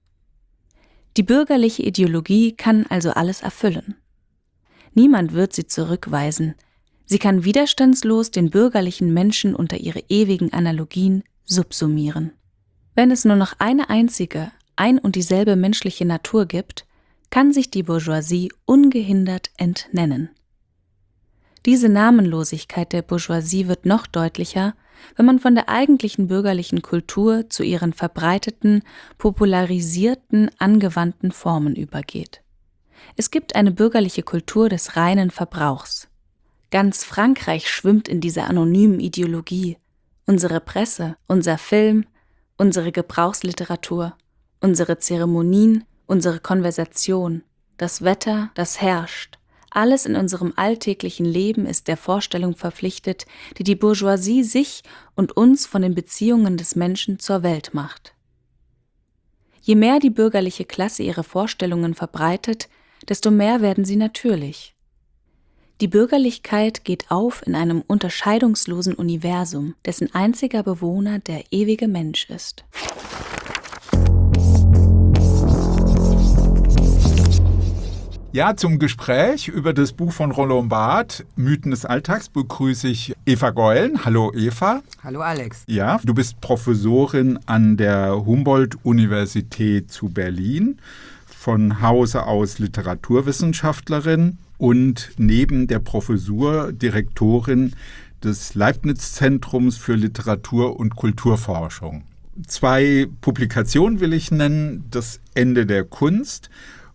Die bürgerliche Ideologie kann also alles erfüllen. Niemand wird sie zurückweisen. Sie kann widerstandslos den bürgerlichen Menschen unter ihre ewigen Analogien subsumieren. Wenn es nur noch eine einzige, ein und dieselbe menschliche Natur gibt, kann sich die Bourgeoisie ungehindert entnennen. Diese Namenlosigkeit der Bourgeoisie wird noch deutlicher, wenn man von der eigentlichen bürgerlichen Kultur zu ihren verbreiteten, popularisierten, angewandten Formen übergeht. Es gibt eine bürgerliche Kultur des reinen Verbrauchs. Ganz Frankreich schwimmt in dieser anonymen Ideologie. Unsere Presse, unser Film, unsere Gebrauchsliteratur, unsere Zeremonien, unsere Konversation, das Wetter, das herrscht. Alles in unserem alltäglichen Leben ist der Vorstellung verpflichtet, die die Bourgeoisie sich und uns von den Beziehungen des Menschen zur Welt macht. Je mehr die bürgerliche Klasse ihre Vorstellungen verbreitet, desto mehr werden sie natürlich. Die Bürgerlichkeit geht auf in einem unterscheidungslosen Universum, dessen einziger Bewohner der ewige Mensch ist. Ja, zum Gespräch über das Buch von Rollo Barth, Mythen des Alltags, begrüße ich Eva Geulen. Hallo Eva. Hallo Alex. Ja, du bist Professorin an der Humboldt-Universität zu Berlin, von Hause aus Literaturwissenschaftlerin und neben der Professur Direktorin des Leibniz-Zentrums für Literatur- und Kulturforschung. Zwei Publikationen will ich nennen: Das Ende der Kunst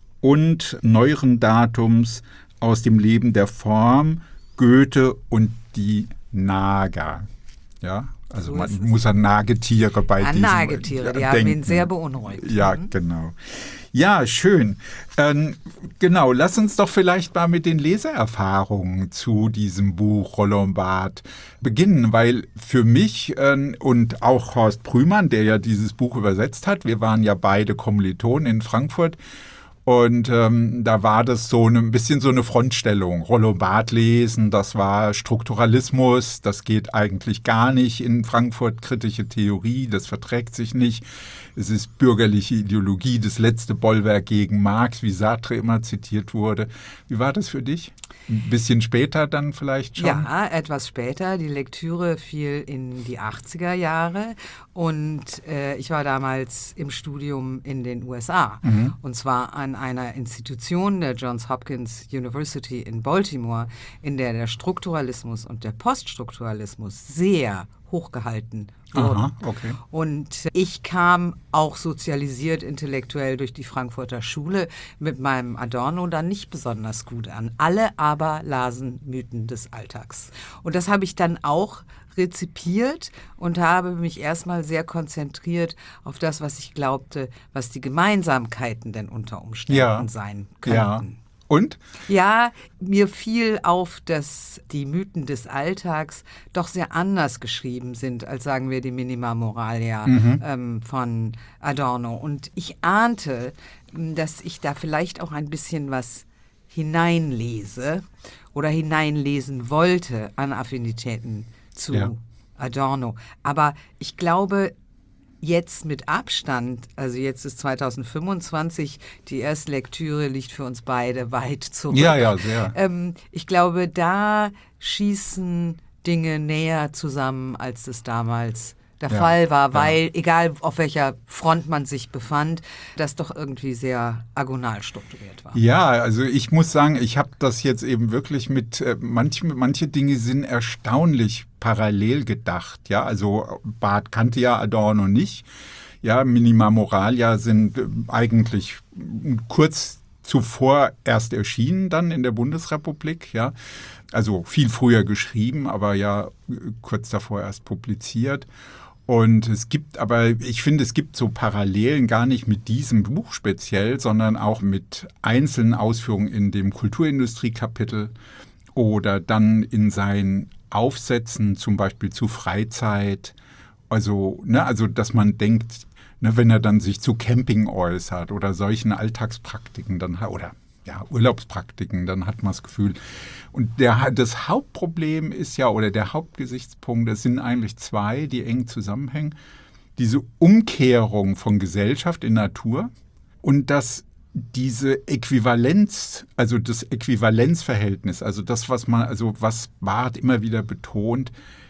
und neueren Datums aus dem Leben der Form, Goethe und die Nager. Ja, also so man muss an Nagetiere bei an diesem Nagetiere, die denken. haben ihn sehr beunruhigt. Ja, genau. Ja, schön. Ähm, genau, lass uns doch vielleicht mal mit den Leseerfahrungen zu diesem Buch Rollo Barth beginnen, weil für mich äh, und auch Horst Prümann, der ja dieses Buch übersetzt hat, wir waren ja beide Kommilitonen in Frankfurt, und ähm, da war das so ein bisschen so eine Frontstellung. Rollo Barth lesen, das war Strukturalismus, das geht eigentlich gar nicht in Frankfurt, kritische Theorie, das verträgt sich nicht. Es ist bürgerliche Ideologie, das letzte Bollwerk gegen Marx, wie Sartre immer zitiert wurde. Wie war das für dich? Ein bisschen später dann vielleicht schon? Ja, etwas später. Die Lektüre fiel in die achtziger Jahre und äh, ich war damals im Studium in den U S A. Mhm. Und zwar an einer Institution der Johns Hopkins University in Baltimore, in der der Strukturalismus und der Poststrukturalismus sehr hochgehalten wurden. Aha, okay. Und ich kam auch sozialisiert intellektuell durch die Frankfurter Schule mit meinem Adorno dann nicht besonders gut an. Alle aber lasen Mythen des Alltags. Und das habe ich dann auch rezipiert und habe mich erstmal sehr konzentriert auf das, was ich glaubte, was die Gemeinsamkeiten denn unter Umständen ja. sein könnten. Ja. Und? Ja, mir fiel auf, dass die Mythen des Alltags doch sehr anders geschrieben sind, als sagen wir die Minima Moralia mhm. ähm, von Adorno. Und ich ahnte, dass ich da vielleicht auch ein bisschen was hineinlese oder hineinlesen wollte an Affinitäten zu ja. Adorno. Aber ich glaube, jetzt mit Abstand, also jetzt ist zweitausendfünfundzwanzig, die erste Lektüre liegt für uns beide weit zurück. Ja, ja, sehr. Ähm, ich glaube, da schießen Dinge näher zusammen, als das damals der ja, Fall war, weil, ja. egal auf welcher Front man sich befand, das doch irgendwie sehr agonal strukturiert war. Ja, also ich muss sagen, ich habe das jetzt eben wirklich mit, äh, manche, manche Dinge sind erstaunlich parallel gedacht. Ja, also Barth kannte ja Adorno nicht. Ja, Minima Moralia sind äh, eigentlich kurz zuvor erst erschienen dann in der Bundesrepublik, ja. Also viel früher geschrieben, aber ja kurz davor erst publiziert. Und es gibt aber, ich finde, es gibt so Parallelen gar nicht mit diesem Buch speziell, sondern auch mit einzelnen Ausführungen in dem Kulturindustrie-Kapitel oder dann in seinen Aufsätzen, zum Beispiel zu Freizeit. Also, ne, also dass man denkt, ne, wenn er dann sich zu Camping äußert oder solchen Alltagspraktiken dann oder ja, Urlaubspraktiken, dann hat man das Gefühl. Und der, das Hauptproblem ist ja, oder der Hauptgesichtspunkt, das sind eigentlich zwei, die eng zusammenhängen. Diese Umkehrung von Gesellschaft in Natur und dass diese Äquivalenz, also das Äquivalenzverhältnis, also das, was man, also was Barth immer wieder betont,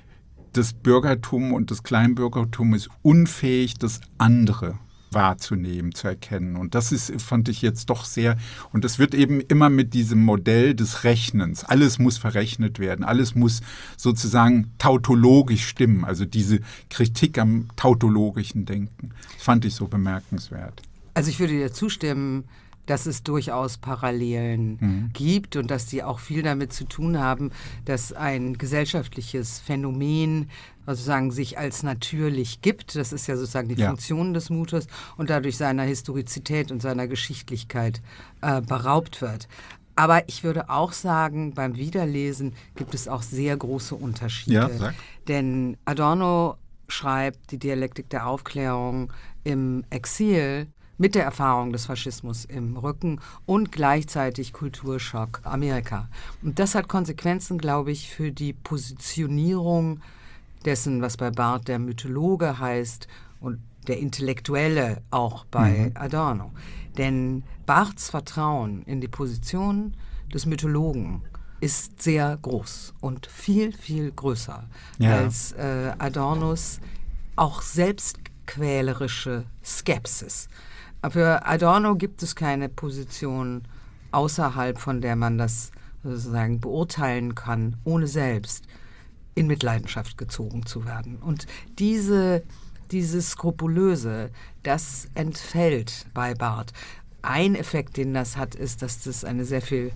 das Bürgertum und das Kleinbürgertum ist unfähig, das andere wahrzunehmen, zu erkennen. Und das ist, fand ich jetzt doch sehr, und das wird eben immer mit diesem Modell des Rechnens. Alles muss verrechnet werden, alles muss sozusagen tautologisch stimmen, also diese Kritik am tautologischen Denken. Das fand ich so bemerkenswert. Also ich würde dir zustimmen, dass es durchaus Parallelen mhm. gibt und dass die auch viel damit zu tun haben, dass ein gesellschaftliches Phänomen sozusagen sich als natürlich gibt. Das ist ja sozusagen die ja. Funktion des Mutes und dadurch seiner Historizität und seiner Geschichtlichkeit äh, beraubt wird. Aber ich würde auch sagen, beim Wiederlesen gibt es auch sehr große Unterschiede. Ja, sag. Denn Adorno schreibt die Dialektik der Aufklärung im Exil mit der Erfahrung des Faschismus im Rücken und gleichzeitig Kulturschock Amerika. Und das hat Konsequenzen, glaube ich, für die Positionierung dessen, was bei Barth der Mythologe heißt und der Intellektuelle auch bei mhm. Adorno. Denn Barths Vertrauen in die Position des Mythologen ist sehr groß und viel, viel größer ja. als äh, Adornos auch selbstquälerische Skepsis. Für Adorno gibt es keine Position außerhalb, von der man das sozusagen beurteilen kann, ohne selbst in Mitleidenschaft gezogen zu werden. Und diese, dieses Skrupulöse, das entfällt bei Barth. Ein Effekt, den das hat, ist, dass das eine sehr viel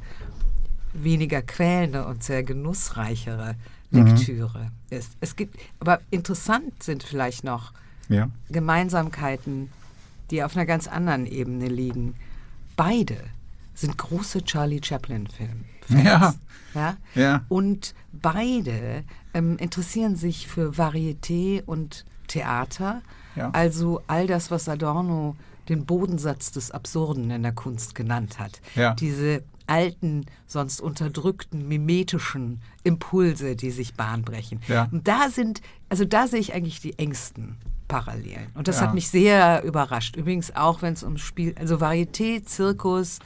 weniger quälende und sehr genussreichere Lektüre mhm. ist. Es gibt, aber interessant sind vielleicht noch ja. Gemeinsamkeiten, die auf einer ganz anderen Ebene liegen. Beide sind große Charlie Chaplin-Fans. Ja. Ja? Ja. Und beide ähm, interessieren sich für Varieté und Theater. Ja. Also all das, was Adorno den Bodensatz des Absurden in der Kunst genannt hat. Ja. Diese alten, sonst unterdrückten, mimetischen Impulse, die sich Bahn brechen. Ja. Und da sind, also da sehe ich eigentlich die engsten Parallelen. Und das ja. hat mich sehr überrascht. Übrigens auch, wenn es um Spiel, also Varieté, Zirkus,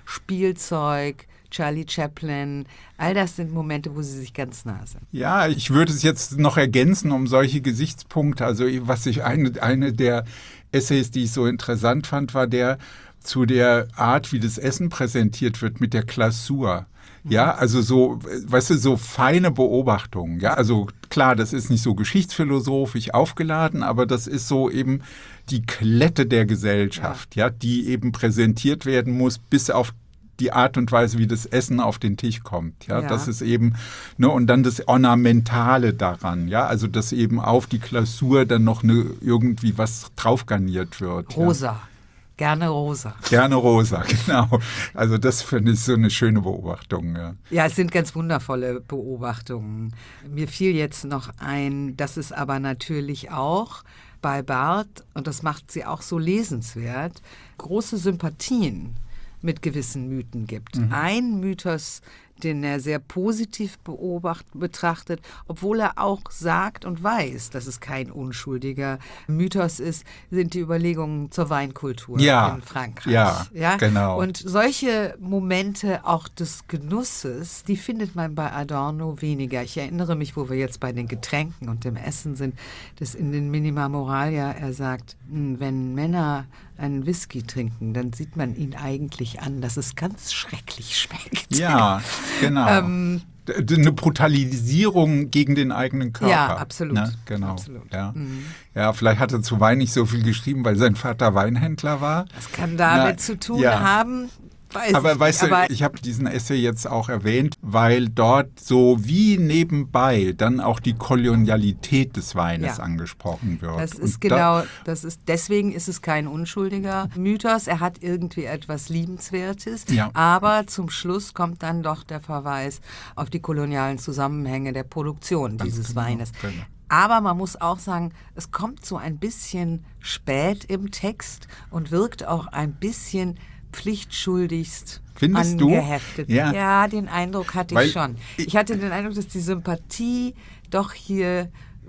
Spielzeug, Charlie Chaplin, all das sind Momente, wo sie sich ganz nah sind. Ja, ich würde es jetzt noch ergänzen um solche Gesichtspunkte. Also was ich eine, eine der Essays, die ich so interessant fand, war der zu der Art, wie das Essen präsentiert wird mit der Glasur. Ja, also so, weißt du, so feine Beobachtungen. Ja, also klar, das ist nicht so geschichtsphilosophisch aufgeladen, aber das ist so eben die Klette der Gesellschaft, ja, ja die eben präsentiert werden muss, bis auf die Art und Weise, wie das Essen auf den Tisch kommt. Ja, ja. Das ist eben, ne, und dann das Ornamentale daran, ja, also dass eben auf die Glasur dann noch ne, irgendwie was drauf garniert wird. Rosa. Ja. Gerne rosa. Gerne rosa, genau. Also das finde ich so eine schöne Beobachtung. Ja. ja, es sind ganz wundervolle Beobachtungen. Mir fiel jetzt noch ein, dass es aber natürlich auch bei Barth, und das macht sie auch so lesenswert, große Sympathien mit gewissen Mythen gibt. Mhm. Ein Mythos, den er sehr positiv beobacht, betrachtet, obwohl er auch sagt und weiß, dass es kein unschuldiger Mythos ist, sind die Überlegungen zur Weinkultur ja, in Frankreich. Ja, ja, genau. Und solche Momente auch des Genusses, die findet man bei Adorno weniger. Ich erinnere mich, wo wir jetzt bei den Getränken und dem Essen sind, dass in den Minima Moralia er sagt, wenn Männer einen Whisky trinken, dann sieht man ihn eigentlich an, dass es ganz schrecklich schmeckt. Ja, genau. ähm, eine Brutalisierung gegen den eigenen Körper. Ja, absolut. Ne? Genau. Absolut. Ja. Mhm. ja, vielleicht hat er zu Wein nicht so viel geschrieben, weil sein Vater Weinhändler war. Das kann damit Na, zu tun ja. haben. Weiß aber ich weißt nicht, du, aber ich habe diesen Essay jetzt auch erwähnt, weil dort so wie nebenbei dann auch die Kolonialität des Weines ja. angesprochen wird. Das ist Und genau, da, das ist, deswegen ist es kein unschuldiger Mythos. Er hat irgendwie etwas Liebenswertes, ja. aber zum Schluss kommt dann doch der Verweis auf die kolonialen Zusammenhänge der Produktion Ganz dieses genau, Weines. Genau. Aber man muss auch sagen, es kommt so ein bisschen spät im Text und wirkt auch ein bisschen pflichtschuldigst Findest angeheftet. Du? Ja. ja, den Eindruck hatte Weil ich schon. Ich hatte den Eindruck, dass die Sympathie doch hier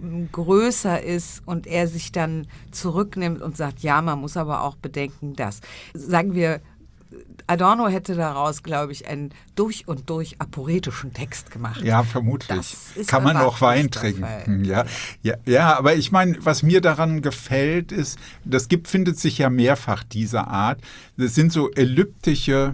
größer ist und er sich dann zurücknimmt und sagt, ja, man muss aber auch bedenken, dass, sagen wir, Adorno hätte daraus, glaube ich, einen durch und durch aporetischen Text gemacht. Ja, vermutlich. Kann man auch Wein trinken. Ja. Ja, ja, aber ich meine, was mir daran gefällt, ist, das gibt, findet sich ja mehrfach dieser Art. Das sind so elliptische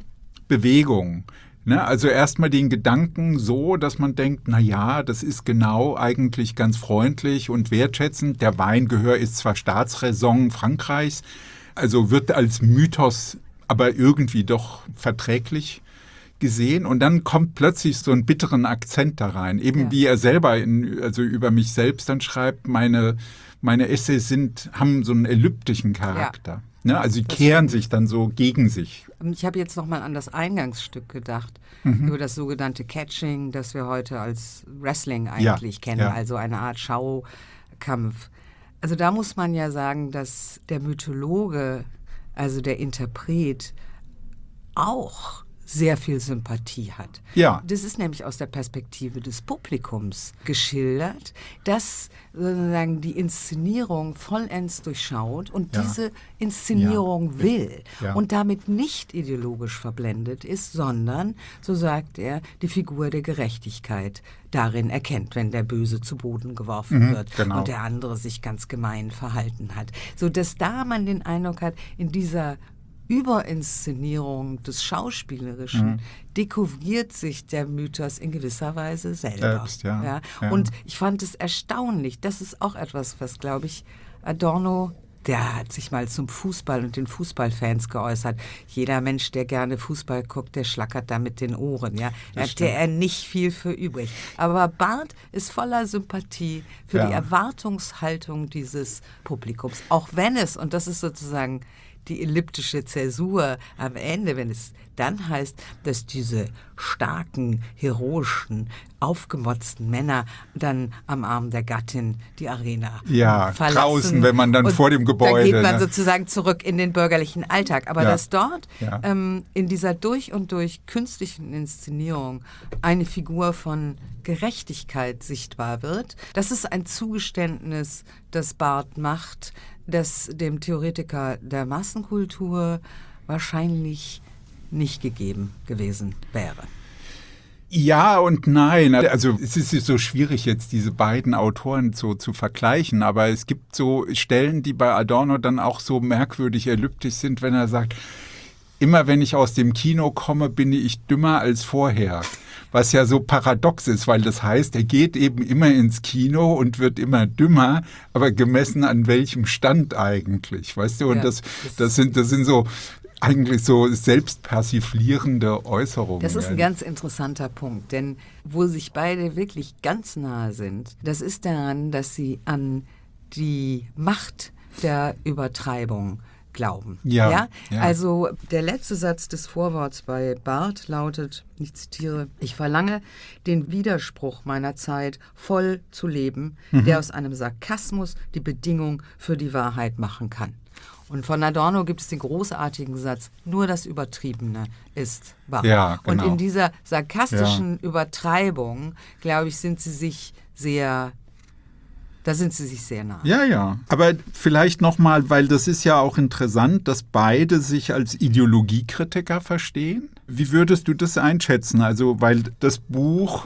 Bewegungen. Ne? Also erstmal den Gedanken so, dass man denkt, na ja, das ist genau eigentlich ganz freundlich und wertschätzend. Der Weingehör ist zwar Staatsräson Frankreichs, also wird als Mythos aber irgendwie doch verträglich gesehen. Und dann kommt plötzlich so ein bitteren Akzent da rein. Eben ja. wie er selber in, also über mich selbst dann schreibt, meine, meine Essays sind, haben so einen elliptischen Charakter. Ja. Ne? Also sie das kehren sich dann so gegen sich. Ich habe jetzt nochmal an das Eingangsstück gedacht, mhm. über das sogenannte Catching, das wir heute als Wrestling eigentlich ja. kennen, ja. also eine Art Schaukampf. Also da muss man ja sagen, dass der Mythologe also der Interpret, auch sehr viel Sympathie hat. Ja. Das ist nämlich aus der Perspektive des Publikums geschildert, das sozusagen die Inszenierung vollends durchschaut und ja. diese Inszenierung ja. will ja. und damit nicht ideologisch verblendet ist, sondern, so sagt er, die Figur der Gerechtigkeit darin erkennt, wenn der Böse zu Boden geworfen mhm, wird genau. und der andere sich ganz gemein verhalten hat. Sodass da man den Eindruck hat, in dieser Überinszenierung des Schauspielerischen mhm. dekouvriert sich der Mythos in gewisser Weise selber. Selbst, ja. Ja? Ja. Und ich fand es erstaunlich. Das ist auch etwas, was, glaube ich, Adorno, der hat sich mal zum Fußball und den Fußballfans geäußert. Jeder Mensch, der gerne Fußball guckt, der schlackert da mit den Ohren. Ja? Da hat er nicht viel für übrig. Aber Barth ist voller Sympathie für ja. die Erwartungshaltung dieses Publikums. Auch wenn es, und das ist sozusagen die elliptische Zäsur am Ende, wenn es dann heißt, dass diese starken, heroischen, aufgemotzten Männer dann am Arm der Gattin die Arena ja, verlassen. Draußen, wenn man dann vor dem Gebäude... Dann geht man ne? sozusagen zurück in den bürgerlichen Alltag. Aber ja. dass dort ja. ähm, in dieser durch und durch künstlichen Inszenierung eine Figur von Gerechtigkeit sichtbar wird, das ist ein Zugeständnis, das Barth macht, das dem Theoretiker der Massenkultur wahrscheinlich nicht gegeben gewesen wäre. Ja und nein. Also es ist so schwierig jetzt diese beiden Autoren so zu vergleichen, aber es gibt so Stellen, die bei Adorno dann auch so merkwürdig elliptisch sind, wenn er sagt, immer wenn ich aus dem Kino komme, bin ich dümmer als vorher. Was ja so paradox ist, weil das heißt, er geht eben immer ins Kino und wird immer dümmer, aber gemessen an welchem Stand eigentlich, weißt du? Und ja, das, das, sind, das sind so eigentlich so selbstpersiflierende Äußerungen. Das ist ein ganz interessanter Punkt, denn wo sich beide wirklich ganz nahe sind, das ist daran, dass sie an die Macht der Übertreibung glauben. Ja, ja? ja. Also der letzte Satz des Vorworts bei Barth lautet, ich zitiere, ich verlange, den Widerspruch meiner Zeit voll zu leben, mhm. der aus einem Sarkasmus die Bedingung für die Wahrheit machen kann. Und von Adorno gibt es den großartigen Satz, nur das Übertriebene ist wahr. Ja, genau. Und in dieser sarkastischen ja. Übertreibung, glaube ich, sind sie sich sehr Da sind sie sich sehr nah. Ja, ja. Aber vielleicht nochmal, weil das ist ja auch interessant, dass beide sich als Ideologiekritiker verstehen. Wie würdest du das einschätzen? Also, weil das Buch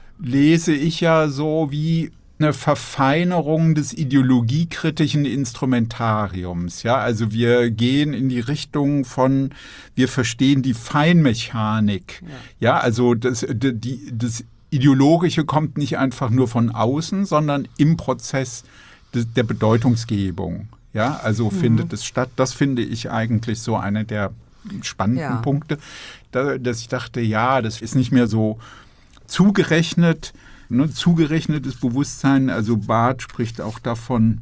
lese ich ja so wie eine Verfeinerung des ideologiekritischen Instrumentariums. Ja, also wir gehen in die Richtung von, wir verstehen die Feinmechanik. Ja, ja also das, die, das Ideologische kommt nicht einfach nur von außen, sondern im Prozess de, der Bedeutungsgebung. Ja, also mhm. findet es statt. Das finde ich eigentlich so eine der spannenden ja. Punkte, da, dass ich dachte, ja, das ist nicht mehr so zugerechnet, ne, zugerechnetes Bewusstsein. Also Barth spricht auch davon,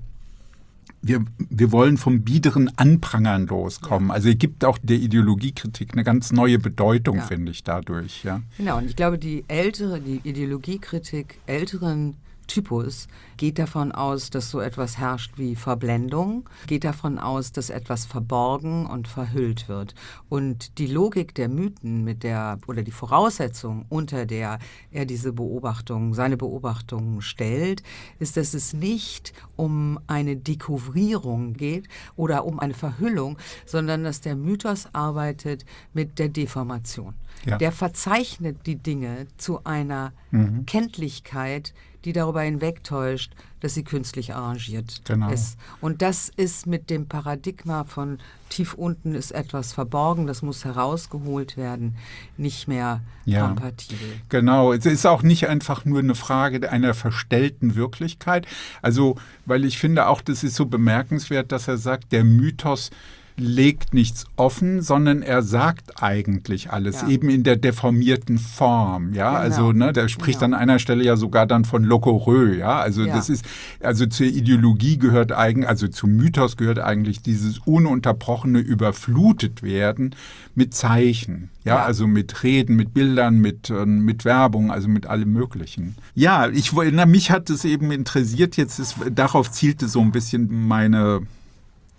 wir, wir wollen vom biederen Anprangern loskommen. Ja. Also es gibt auch der Ideologiekritik eine ganz neue Bedeutung, ja. finde ich, dadurch. Ja. Genau, und ich glaube, die ältere, die Ideologiekritik älteren Typus geht davon aus, dass so etwas herrscht wie Verblendung, geht davon aus, dass etwas verborgen und verhüllt wird. Und die Logik der Mythen mit der oder die Voraussetzung, unter der er diese Beobachtung, seine Beobachtungen stellt, ist, dass es nicht um eine Dekouvrierung geht oder um eine Verhüllung, sondern dass der Mythos arbeitet mit der Deformation. Ja. Der verzeichnet die Dinge zu einer mhm. Kenntlichkeit, die darüber hinwegtäuscht, dass sie künstlich arrangiert genau. ist. Und das ist mit dem Paradigma von tief unten ist etwas verborgen, das muss herausgeholt werden, nicht mehr ja. kompatibel. Genau, es ist auch nicht einfach nur eine Frage einer verstellten Wirklichkeit. Also, weil ich finde auch, das ist so bemerkenswert, dass er sagt, der Mythos legt nichts offen, sondern er sagt eigentlich alles, ja. eben in der deformierten Form. Ja, genau. also ne, der spricht genau. an einer Stelle ja sogar dann von Locorö. Ja, also ja. das ist, also zur Ideologie gehört eigentlich, also zum Mythos gehört eigentlich dieses ununterbrochene überflutet werden mit Zeichen. Ja, ja. also mit Reden, mit Bildern, mit, äh, mit Werbung, also mit allem Möglichen. Ja, ich, na, mich hat es eben interessiert, jetzt ist, darauf zielte so ein bisschen meine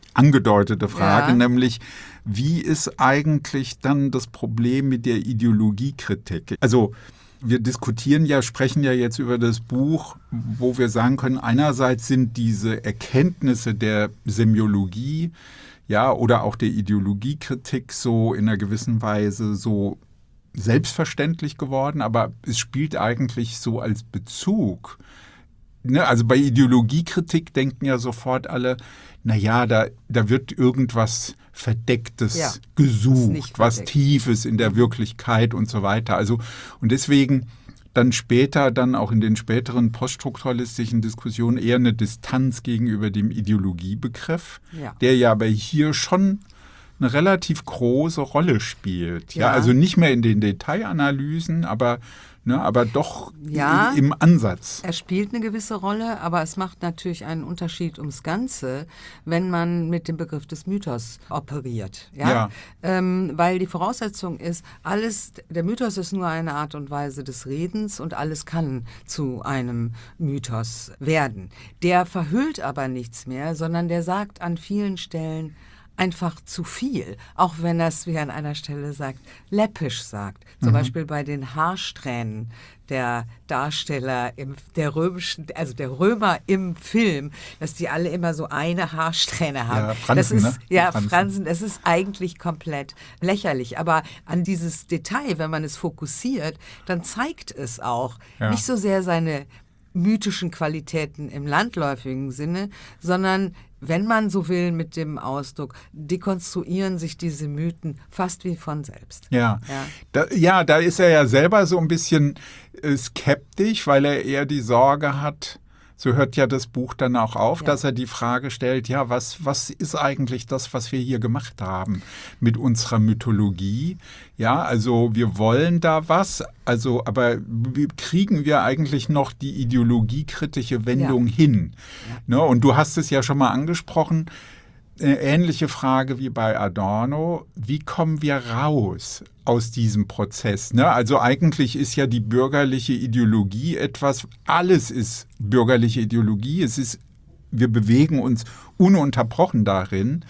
angedeutete Frage, ja. nämlich wie ist eigentlich dann das Problem mit der Ideologiekritik? Also wir diskutieren ja, sprechen ja jetzt über das Buch, wo wir sagen können, einerseits sind diese Erkenntnisse der Semiologie, ja, oder auch der Ideologiekritik so in einer gewissen Weise so selbstverständlich geworden, aber es spielt eigentlich so als Bezug. Ne? Also bei Ideologiekritik denken ja sofort alle, naja, da, da wird irgendwas Verdecktes ja, gesucht, was Tiefes in der Wirklichkeit und so weiter. Also, und deswegen dann später, dann auch in den späteren poststrukturalistischen Diskussionen eher eine Distanz gegenüber dem Ideologiebegriff, ja. der ja aber hier schon eine relativ große Rolle spielt. Ja, ja also nicht mehr in den Detailanalysen, aber Ne, aber doch ja, im Ansatz. Er spielt eine gewisse Rolle, aber es macht natürlich einen Unterschied ums Ganze, wenn man mit dem Begriff des Mythos operiert. Ja? Ja. Ähm, weil die Voraussetzung ist, alles, der Mythos ist nur eine Art und Weise des Redens und alles kann zu einem Mythos werden. Der verhüllt aber nichts mehr, sondern der sagt an vielen Stellen einfach zu viel, auch wenn er es, wie er an einer Stelle sagt, läppisch sagt. Zum mhm. Beispiel bei den Haarsträhnen der Darsteller, im, der römischen, also der Römer im Film, dass die alle immer so eine Haarsträhne haben. Ja, Franzen, das ist, ne? Ja, Franzen. Franzen, das ist eigentlich komplett lächerlich. Aber an dieses Detail, wenn man es fokussiert, dann zeigt es auch ja. nicht so sehr seine mythischen Qualitäten im landläufigen Sinne, sondern, wenn man so will, mit dem Ausdruck, dekonstruieren sich diese Mythen fast wie von selbst. Ja, ja. Da, ja, da ist er ja selber so ein bisschen äh, skeptisch, weil er eher die Sorge hat, so hört ja das Buch dann auch auf, ja. dass er die Frage stellt, ja, was, was ist eigentlich das, was wir hier gemacht haben mit unserer Mythologie? Ja, also wir wollen da was, also aber wie kriegen wir eigentlich noch die ideologiekritische Wendung ja. hin? Ja. Ne, und du hast es ja schon mal angesprochen, eine ähnliche Frage wie bei Adorno, wie kommen wir raus aus diesem Prozess? Ne? Also eigentlich ist ja die bürgerliche Ideologie etwas, alles ist bürgerliche Ideologie, es ist, wir bewegen uns ununterbrochen darin.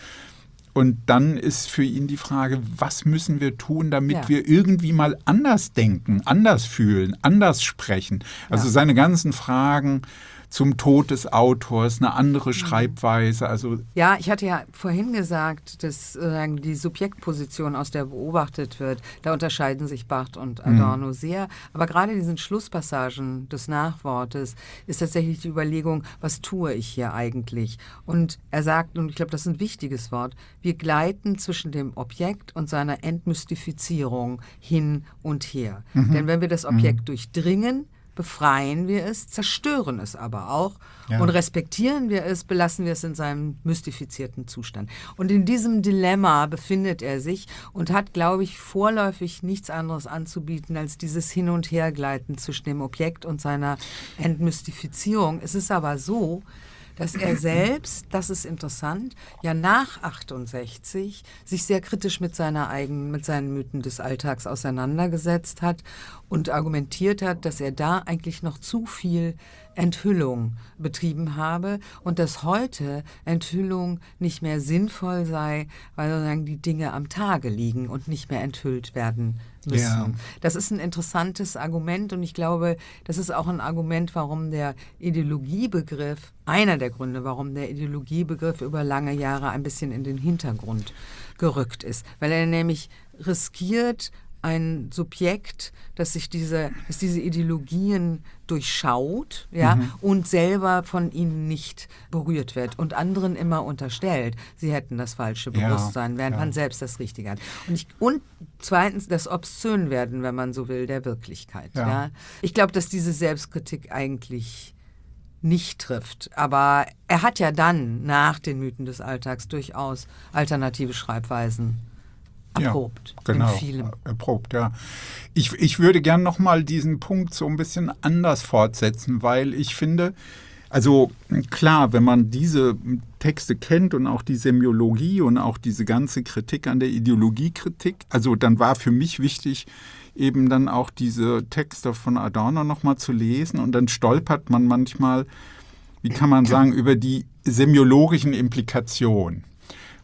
Und dann ist für ihn die Frage, was müssen wir tun, damit ja. wir irgendwie mal anders denken, anders fühlen, anders sprechen? Also ja. seine ganzen Fragen zum Tod des Autors, eine andere Schreibweise. Also ja, ich hatte ja vorhin gesagt, dass äh, die Subjektposition, aus der beobachtet wird, da unterscheiden sich Barth und Adorno mhm. sehr. Aber gerade in diesen Schlusspassagen des Nachwortes ist tatsächlich die Überlegung, was tue ich hier eigentlich? Und er sagt, und ich glaube, das ist ein wichtiges Wort, wir gleiten zwischen dem Objekt und seiner Entmystifizierung hin und her. Mhm. Denn wenn wir das Objekt mhm. durchdringen, befreien wir es, zerstören es aber auch ja. und respektieren wir es, belassen wir es in seinem mystifizierten Zustand. Und in diesem Dilemma befindet er sich und hat, glaube ich, vorläufig nichts anderes anzubieten als dieses Hin- und Hergleiten zwischen dem Objekt und seiner Entmystifizierung. Es ist aber so, dass er selbst, das ist interessant, ja nach achtundsechzig sich sehr kritisch mit seiner eigenen, mit seinen Mythen des Alltags auseinandergesetzt hat und argumentiert hat, dass er da eigentlich noch zu viel Enthüllung betrieben habe und dass heute Enthüllung nicht mehr sinnvoll sei, weil sozusagen die Dinge am Tage liegen und nicht mehr enthüllt werden müssen. Ja. Das ist ein interessantes Argument und ich glaube, das ist auch ein Argument, warum der Ideologiebegriff, einer der Gründe, warum der Ideologiebegriff über lange Jahre ein bisschen in den Hintergrund gerückt ist, weil er nämlich riskiert, ein Subjekt, das sich diese, das diese Ideologien durchschaut, ja, mhm. und selber von ihnen nicht berührt wird und anderen immer unterstellt, sie hätten das falsche Bewusstsein, ja, während ja. man selbst das Richtige hat. Und, ich, und zweitens das Obszönwerden, wenn man so will, der Wirklichkeit. Ja. Ja. Ich glaube, dass diese Selbstkritik eigentlich nicht trifft. Aber er hat ja dann nach den Mythen des Alltags durchaus alternative Schreibweisen erprobt. Ja, genau, in vielem. Erprobt, ja. Ich, ich würde gern noch mal diesen Punkt so ein bisschen anders fortsetzen, weil ich finde, also klar, wenn man diese Texte kennt und auch die Semiologie und auch diese ganze Kritik an der Ideologiekritik, also dann war für mich wichtig, eben dann auch diese Texte von Adorno noch mal zu lesen und dann stolpert man manchmal, wie kann man sagen, über die semiologischen Implikationen.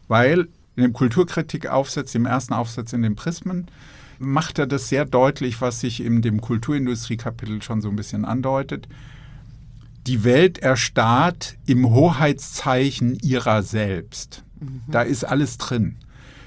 weil in dem Kulturkritikaufsatz, dem ersten Aufsatz in den Prismen, macht er das sehr deutlich, was sich in dem Kulturindustrie-Kapitel schon so ein bisschen andeutet. Die Welt erstarrt im Hoheitszeichen ihrer selbst. Mhm. Da ist alles drin.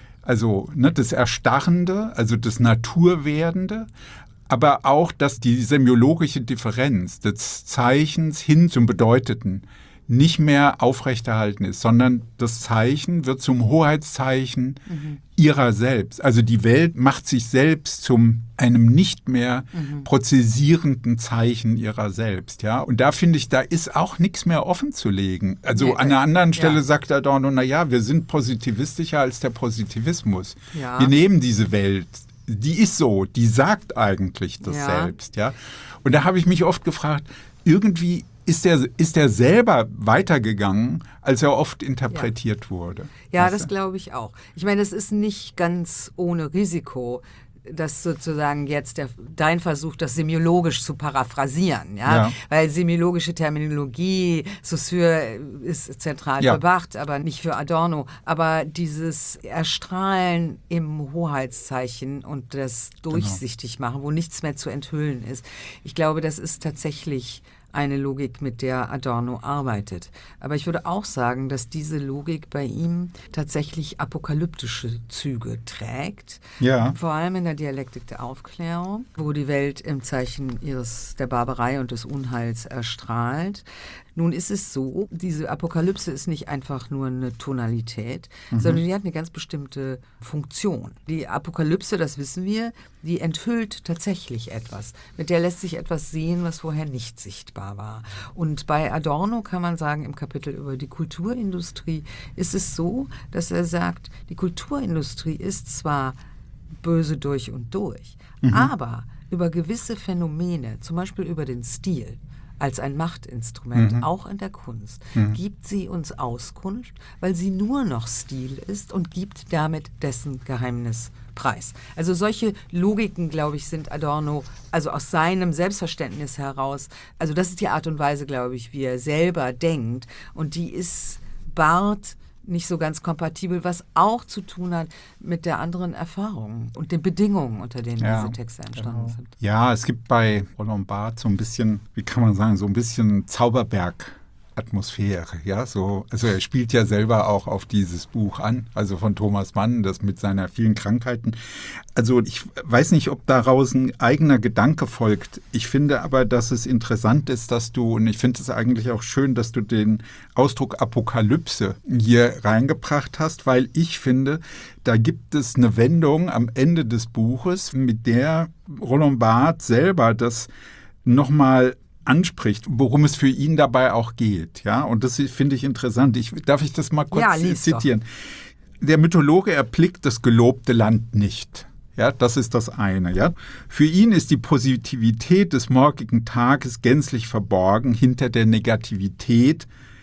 Also ne, das Erstarrende, also das Naturwerdende, aber auch, dass die semiologische Differenz des Zeichens hin zum Bedeuteten nicht mehr aufrechterhalten ist, sondern das Zeichen wird zum Hoheitszeichen mhm. ihrer selbst. Also die Welt macht sich selbst zum einem nicht mehr mhm. prozessierenden Zeichen ihrer selbst. Ja? Und da finde ich, da ist auch nichts mehr offen zu legen. Also nee, an einer anderen Stelle ja. sagt Adorno, naja, wir sind positivistischer als der Positivismus. Ja. Wir nehmen diese Welt, die ist so, die sagt eigentlich das ja. selbst. Ja? Und da habe ich mich oft gefragt, irgendwie Ist er, ist er selber weitergegangen, als er oft interpretiert ja. wurde? Ja, weißt du? Das glaube ich auch. Ich meine, es ist nicht ganz ohne Risiko, dass sozusagen jetzt der, dein Versuch, das semiologisch zu paraphrasieren. Ja? Ja. Weil semiologische Terminologie, Saussure ist zentral ja. für Barthes, aber nicht für Adorno. Aber dieses Erstrahlen im Hoheitszeichen und das durchsichtig machen, wo nichts mehr zu enthüllen ist, ich glaube, das ist tatsächlich eine Logik, mit der Adorno arbeitet. Aber ich würde auch sagen, dass diese Logik bei ihm tatsächlich apokalyptische Züge trägt. Ja. Vor allem in der Dialektik der Aufklärung, wo die Welt im Zeichen ihres der Barbarei und des Unheils erstrahlt. Nun ist es so, diese Apokalypse ist nicht einfach nur eine Tonalität, mhm. sondern die hat eine ganz bestimmte Funktion. Die Apokalypse, das wissen wir, die enthüllt tatsächlich etwas. Mit der lässt sich etwas sehen, was vorher nicht sichtbar war. Und bei Adorno kann man sagen, im Kapitel über die Kulturindustrie ist es so, dass er sagt, die Kulturindustrie ist zwar böse durch und durch, mhm. aber über gewisse Phänomene, zum Beispiel über den Stil, als ein Machtinstrument, mhm. auch in der Kunst, mhm. gibt sie uns Auskunft, weil sie nur noch Stil ist und gibt damit dessen Geheimnis preis. Also solche Logiken, glaube ich, sind Adorno, also aus seinem Selbstverständnis heraus, also das ist die Art und Weise, glaube ich, wie er selber denkt, und die ist Barthes nicht so ganz kompatibel, was auch zu tun hat mit der anderen Erfahrung und den Bedingungen, unter denen ja, diese Texte entstanden genau. sind. Ja, es gibt bei Roland Barthes so ein bisschen, wie kann man sagen, so ein bisschen Zauberberg Atmosphäre, ja, so, also er spielt ja selber auch auf dieses Buch an, also von Thomas Mann, das mit seiner vielen Krankheiten. Also ich weiß nicht, ob daraus ein eigener Gedanke folgt. Ich finde aber, dass es interessant ist, dass du, und ich finde es eigentlich auch schön, dass du den Ausdruck Apokalypse hier reingebracht hast, weil ich finde, da gibt es eine Wendung am Ende des Buches, mit der Roland Barthes selber das nochmal anspricht, worum es für ihn dabei auch geht. Ja? Und das finde ich interessant. Ich, darf ich das mal kurz ja, zitieren? Doch. Der Mythologe erblickt das gelobte Land nicht. Ja, das ist das eine. Ja? Für ihn ist die Positivität des morgigen Tages gänzlich verborgen hinter der Negativität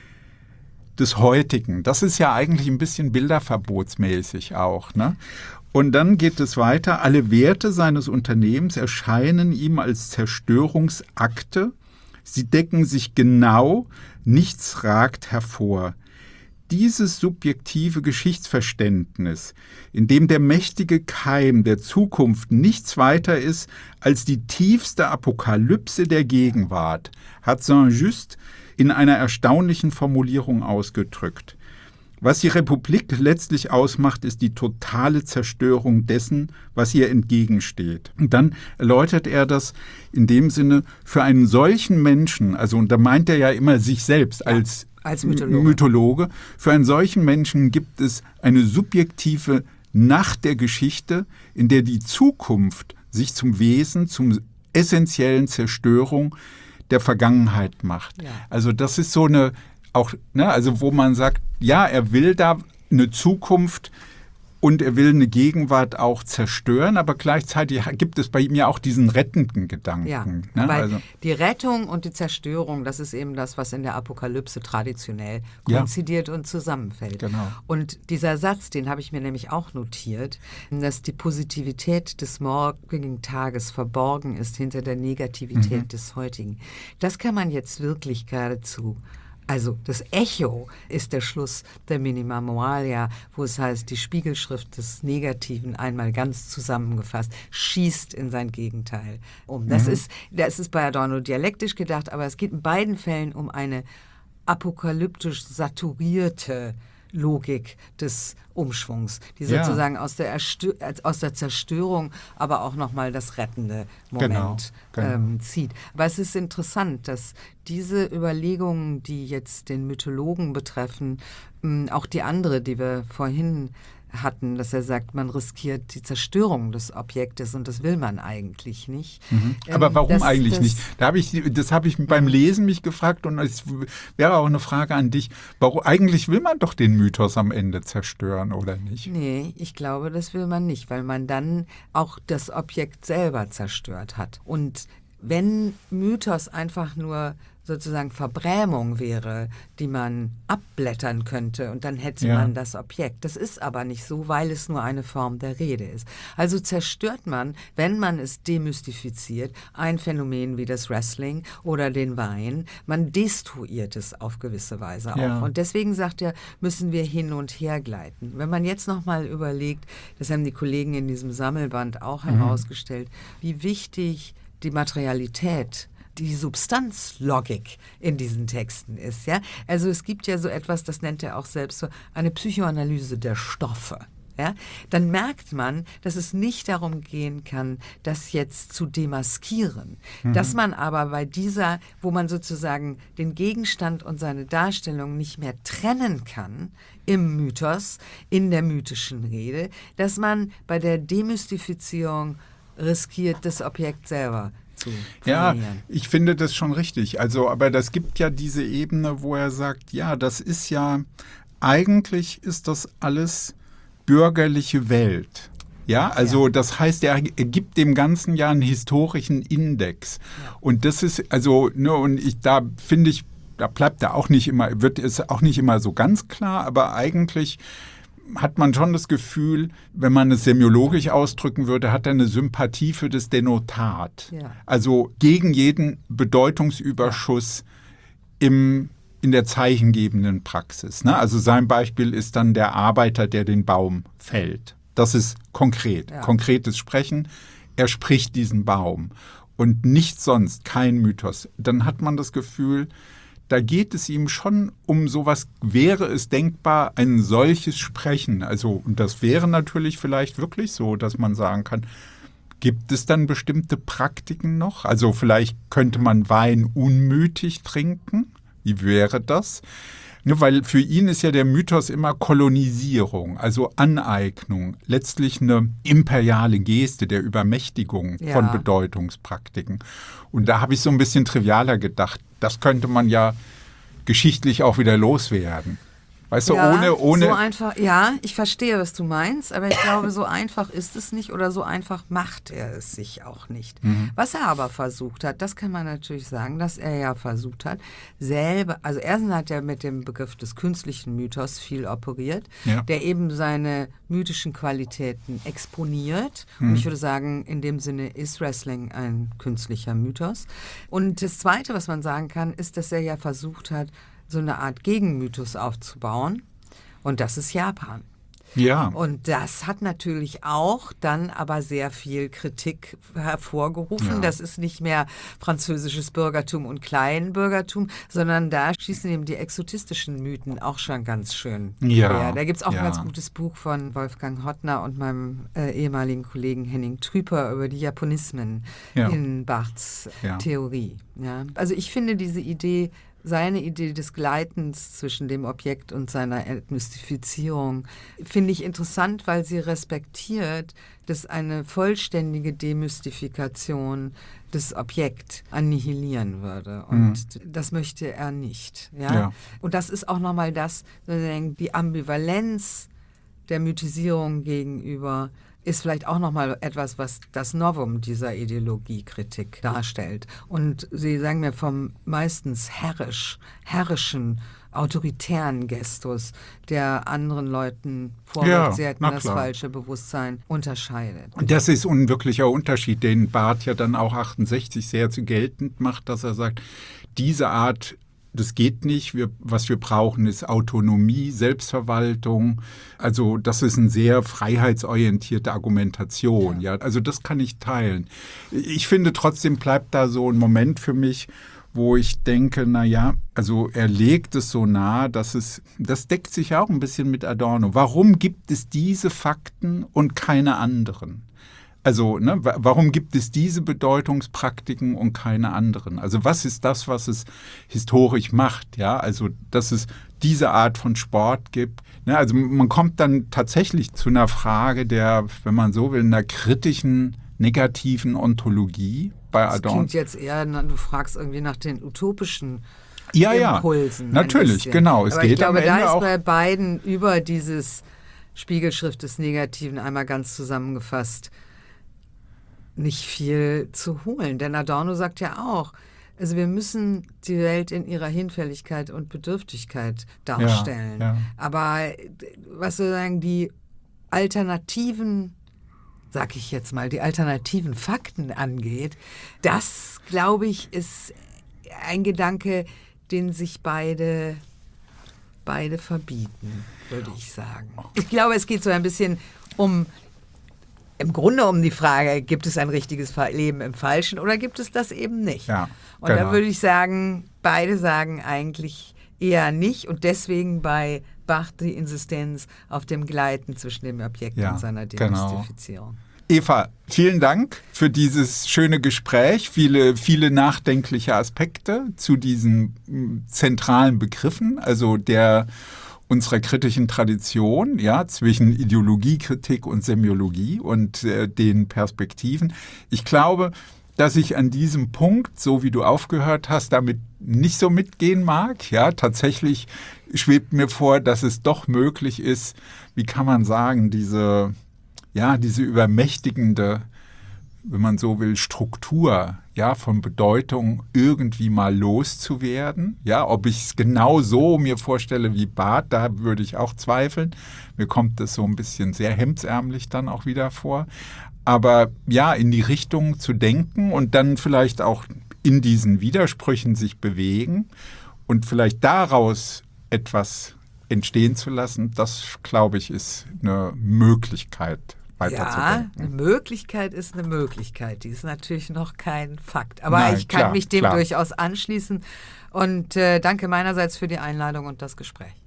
des heutigen. Das ist ja eigentlich ein bisschen bilderverbotsmäßig auch. Ne? Und dann geht es weiter. Alle Werte seines Unternehmens erscheinen ihm als Zerstörungsakte. Sie decken sich genau, nichts ragt hervor. Dieses subjektive Geschichtsverständnis, in dem der mächtige Keim der Zukunft nichts weiter ist als die tiefste Apokalypse der Gegenwart, hat Saint-Just in einer erstaunlichen Formulierung ausgedrückt. Was die Republik letztlich ausmacht, ist die totale Zerstörung dessen, was ihr entgegensteht. Und dann erläutert er das in dem Sinne, für einen solchen Menschen, also und da meint er ja immer sich selbst ja, als, als Mythologe. Mythologe, für einen solchen Menschen gibt es eine subjektive Nacht der Geschichte, in der die Zukunft sich zum Wesen, zum essentiellen Zerstörung der Vergangenheit macht. Ja. Also das ist so eine auch, ne, also wo man sagt, ja, er will da eine Zukunft und er will eine Gegenwart auch zerstören, aber gleichzeitig gibt es bei ihm ja auch diesen rettenden Gedanken. Ja, ne? weil also, die Rettung und die Zerstörung, das ist eben das, was in der Apokalypse traditionell koinzidiert ja. und zusammenfällt. Genau. Und dieser Satz, den habe ich mir nämlich auch notiert, dass die Positivität des morgigen Tages verborgen ist hinter der Negativität mhm. des heutigen. Das kann man jetzt wirklich geradezu Also das Echo ist der Schluss der Minima Moralia, wo es heißt, die Spiegelschrift des Negativen einmal ganz zusammengefasst schießt in sein Gegenteil um. Das, mhm. ist, das ist bei Adorno dialektisch gedacht, aber es geht in beiden Fällen um eine apokalyptisch saturierte Logik des Umschwungs, die sozusagen ja. aus, der Erstö- aus der Zerstörung aber auch nochmal das rettende Moment genau, genau. Ähm, zieht. Aber es ist interessant, dass diese Überlegungen, die jetzt den Mythologen betreffen, mh, auch die andere, die wir vorhin hatten, dass er sagt, man riskiert die Zerstörung des Objektes und das will man eigentlich nicht. Mhm. Aber warum das, eigentlich das, nicht? Da hab ich, das habe ich beim Lesen mich gefragt und es wäre auch eine Frage an dich. Warum, eigentlich will man doch den Mythos am Ende zerstören, oder nicht? Nee, ich glaube, das will man nicht, weil man dann auch das Objekt selber zerstört hat. Und wenn Mythos einfach nur sozusagen Verbrämung wäre, die man abblättern könnte und dann hätte ja. man das Objekt. Das ist aber nicht so, weil es nur eine Form der Rede ist. Also zerstört man, wenn man es demystifiziert, ein Phänomen wie das Wrestling oder den Wein. Man destruiert es auf gewisse Weise ja. auch. Und deswegen sagt er, müssen wir hin und her gleiten. Wenn man jetzt nochmal überlegt, das haben die Kollegen in diesem Sammelband auch mhm. herausgestellt, wie wichtig die Materialität, die Substanzlogik in diesen Texten ist. Ja? Also es gibt ja so etwas, das nennt er auch selbst so, eine Psychoanalyse der Stoffe. Ja? Dann merkt man, dass es nicht darum gehen kann, das jetzt zu demaskieren. Mhm. Dass man aber bei dieser, wo man sozusagen den Gegenstand und seine Darstellung nicht mehr trennen kann, im Mythos, in der mythischen Rede, dass man bei der Demystifizierung riskiert, das Objekt selber zu ja, ich finde das schon richtig. Also, aber das gibt ja diese Ebene, wo er sagt, ja, das ist ja, eigentlich ist das alles bürgerliche Welt. Ja, also ja. das heißt, er gibt dem Ganzen ja einen historischen Index. Ja. Und das ist, also, ne, und ich, da finde ich, da bleibt er auch nicht immer, wird es auch nicht immer so ganz klar, aber eigentlich hat man schon das Gefühl, wenn man es semiologisch ausdrücken würde, hat er eine Sympathie für das Denotat. Ja. Also gegen jeden Bedeutungsüberschuss im, in der zeichengebenden Praxis. Ne? Also sein Beispiel ist dann der Arbeiter, der den Baum fällt. Das ist konkret, ja. konkretes Sprechen. Er spricht diesen Baum und nichts sonst, kein Mythos. Dann hat man das Gefühl, da geht es ihm schon um sowas, wäre es denkbar, ein solches Sprechen. Also, und das wäre natürlich vielleicht wirklich so, dass man sagen kann, gibt es dann bestimmte Praktiken noch? Also vielleicht könnte man Wein unmütig trinken. Wie wäre das? Ne, weil für ihn ist ja der Mythos immer Kolonisierung, also Aneignung, letztlich eine imperiale Geste der Übermächtigung ja. von Bedeutungspraktiken. Und da habe ich so ein bisschen trivialer gedacht, das könnte man ja geschichtlich auch wieder loswerden. Weißt ja, du, ohne, ohne... so einfach, ja, ich verstehe, was du meinst, aber ich glaube, so einfach ist es nicht oder so einfach macht er es sich auch nicht. Mhm. Was er aber versucht hat, das kann man natürlich sagen, dass er ja versucht hat, selber, also erstens hat er mit dem Begriff des künstlichen Mythos viel operiert, ja. der eben seine mythischen Qualitäten exponiert. Mhm. Und ich würde sagen, in dem Sinne ist Wrestling ein künstlicher Mythos. Und das Zweite, was man sagen kann, ist, dass er ja versucht hat, so eine Art Gegenmythos aufzubauen. Und das ist Japan. Ja. Und das hat natürlich auch dann aber sehr viel Kritik hervorgerufen. Ja. Das ist nicht mehr französisches Bürgertum und Kleinbürgertum, sondern da schießen eben die exotistischen Mythen auch schon ganz schön ja. quer. Da gibt es auch ja. ein ganz gutes Buch von Wolfgang Hottner und meinem äh, ehemaligen Kollegen Henning Trüper über die Japonismen ja. in Barths ja. Theorie. Ja. Also ich finde diese Idee, seine Idee des Gleitens zwischen dem Objekt und seiner Entmystifizierung finde ich interessant, weil sie respektiert, dass eine vollständige Demystifikation das Objekt annihilieren würde. Und mhm. das möchte er nicht. Ja? Ja. Und das ist auch nochmal das, die Ambivalenz der Mythisierung gegenüber ist vielleicht auch nochmal etwas, was das Novum dieser Ideologiekritik darstellt. Und Sie sagen mir vom meistens herrisch, herrischen, autoritären Gestus, der anderen Leuten vorwirft, ja, sie hätten das falsche Bewusstsein, unterscheidet. Das ist ein wirklicher Unterschied, den Barth ja dann auch achtundsechzig sehr zu geltend macht, dass er sagt, diese Art das geht nicht. Wir, was wir brauchen, ist Autonomie, Selbstverwaltung. Also das ist eine sehr freiheitsorientierte Argumentation. Ja. Ja, also das kann ich teilen. Ich finde trotzdem bleibt da so ein Moment für mich, wo ich denke, na ja, also er legt es so nahe, dass es, das deckt sich auch ein bisschen mit Adorno. Warum gibt es diese Fakten und keine anderen? Also, ne, warum gibt es diese Bedeutungspraktiken und keine anderen? Also, was ist das, was es historisch macht? Ja, also, dass es diese Art von Sport gibt. Ne, also, man kommt dann tatsächlich zu einer Frage der, wenn man so will, einer kritischen, negativen Ontologie bei Adorno. Das klingt jetzt eher, du fragst irgendwie nach den utopischen ja, Impulsen. Ja, natürlich, genau. Es Aber geht ich glaube, am Ende da ist auch bei beiden über dieses Spiegelschrift des Negativen einmal ganz zusammengefasst nicht viel zu holen. Denn Adorno sagt ja auch, also wir müssen die Welt in ihrer Hinfälligkeit und Bedürftigkeit darstellen. Ja, ja. Aber was sozusagen die alternativen sag ich jetzt mal, die alternativen Fakten angeht, das, glaube ich, ist ein Gedanke, den sich beide, beide verbieten, würde ich sagen. Ich glaube, es geht so ein bisschen um, im Grunde um die Frage, gibt es ein richtiges Leben im Falschen oder gibt es das eben nicht? Ja, und genau. da würde ich sagen, beide sagen eigentlich eher nicht und deswegen bei Bach die Insistenz auf dem Gleiten zwischen dem Objekt ja, und seiner genau. Demystifizierung. Eva, vielen Dank für dieses schöne Gespräch, viele, viele nachdenkliche Aspekte zu diesen zentralen Begriffen, also der unserer kritischen Tradition, ja, zwischen Ideologiekritik und Semiologie und äh, den Perspektiven. Ich glaube, dass ich an diesem Punkt, so wie du aufgehört hast, damit nicht so mitgehen mag. Ja, tatsächlich schwebt mir vor, dass es doch möglich ist, wie kann man sagen, diese, ja, diese übermächtigende, wenn man so will, Struktur, ja, von Bedeutung irgendwie mal loszuwerden. Ja, ob ich es genau so mir vorstelle wie Barth, da würde ich auch zweifeln. Mir kommt das so ein bisschen sehr hemdsärmlich dann auch wieder vor. Aber ja, in die Richtung zu denken und dann vielleicht auch in diesen Widersprüchen sich bewegen und vielleicht daraus etwas entstehen zu lassen, das, glaube ich, ist eine Möglichkeit, weiterzudenken. Ja, eine Möglichkeit ist eine Möglichkeit. Die ist natürlich noch kein Fakt. Aber Nein, ich kann klar, mich dem klar. durchaus anschließen. Und äh, danke meinerseits für die Einladung und das Gespräch.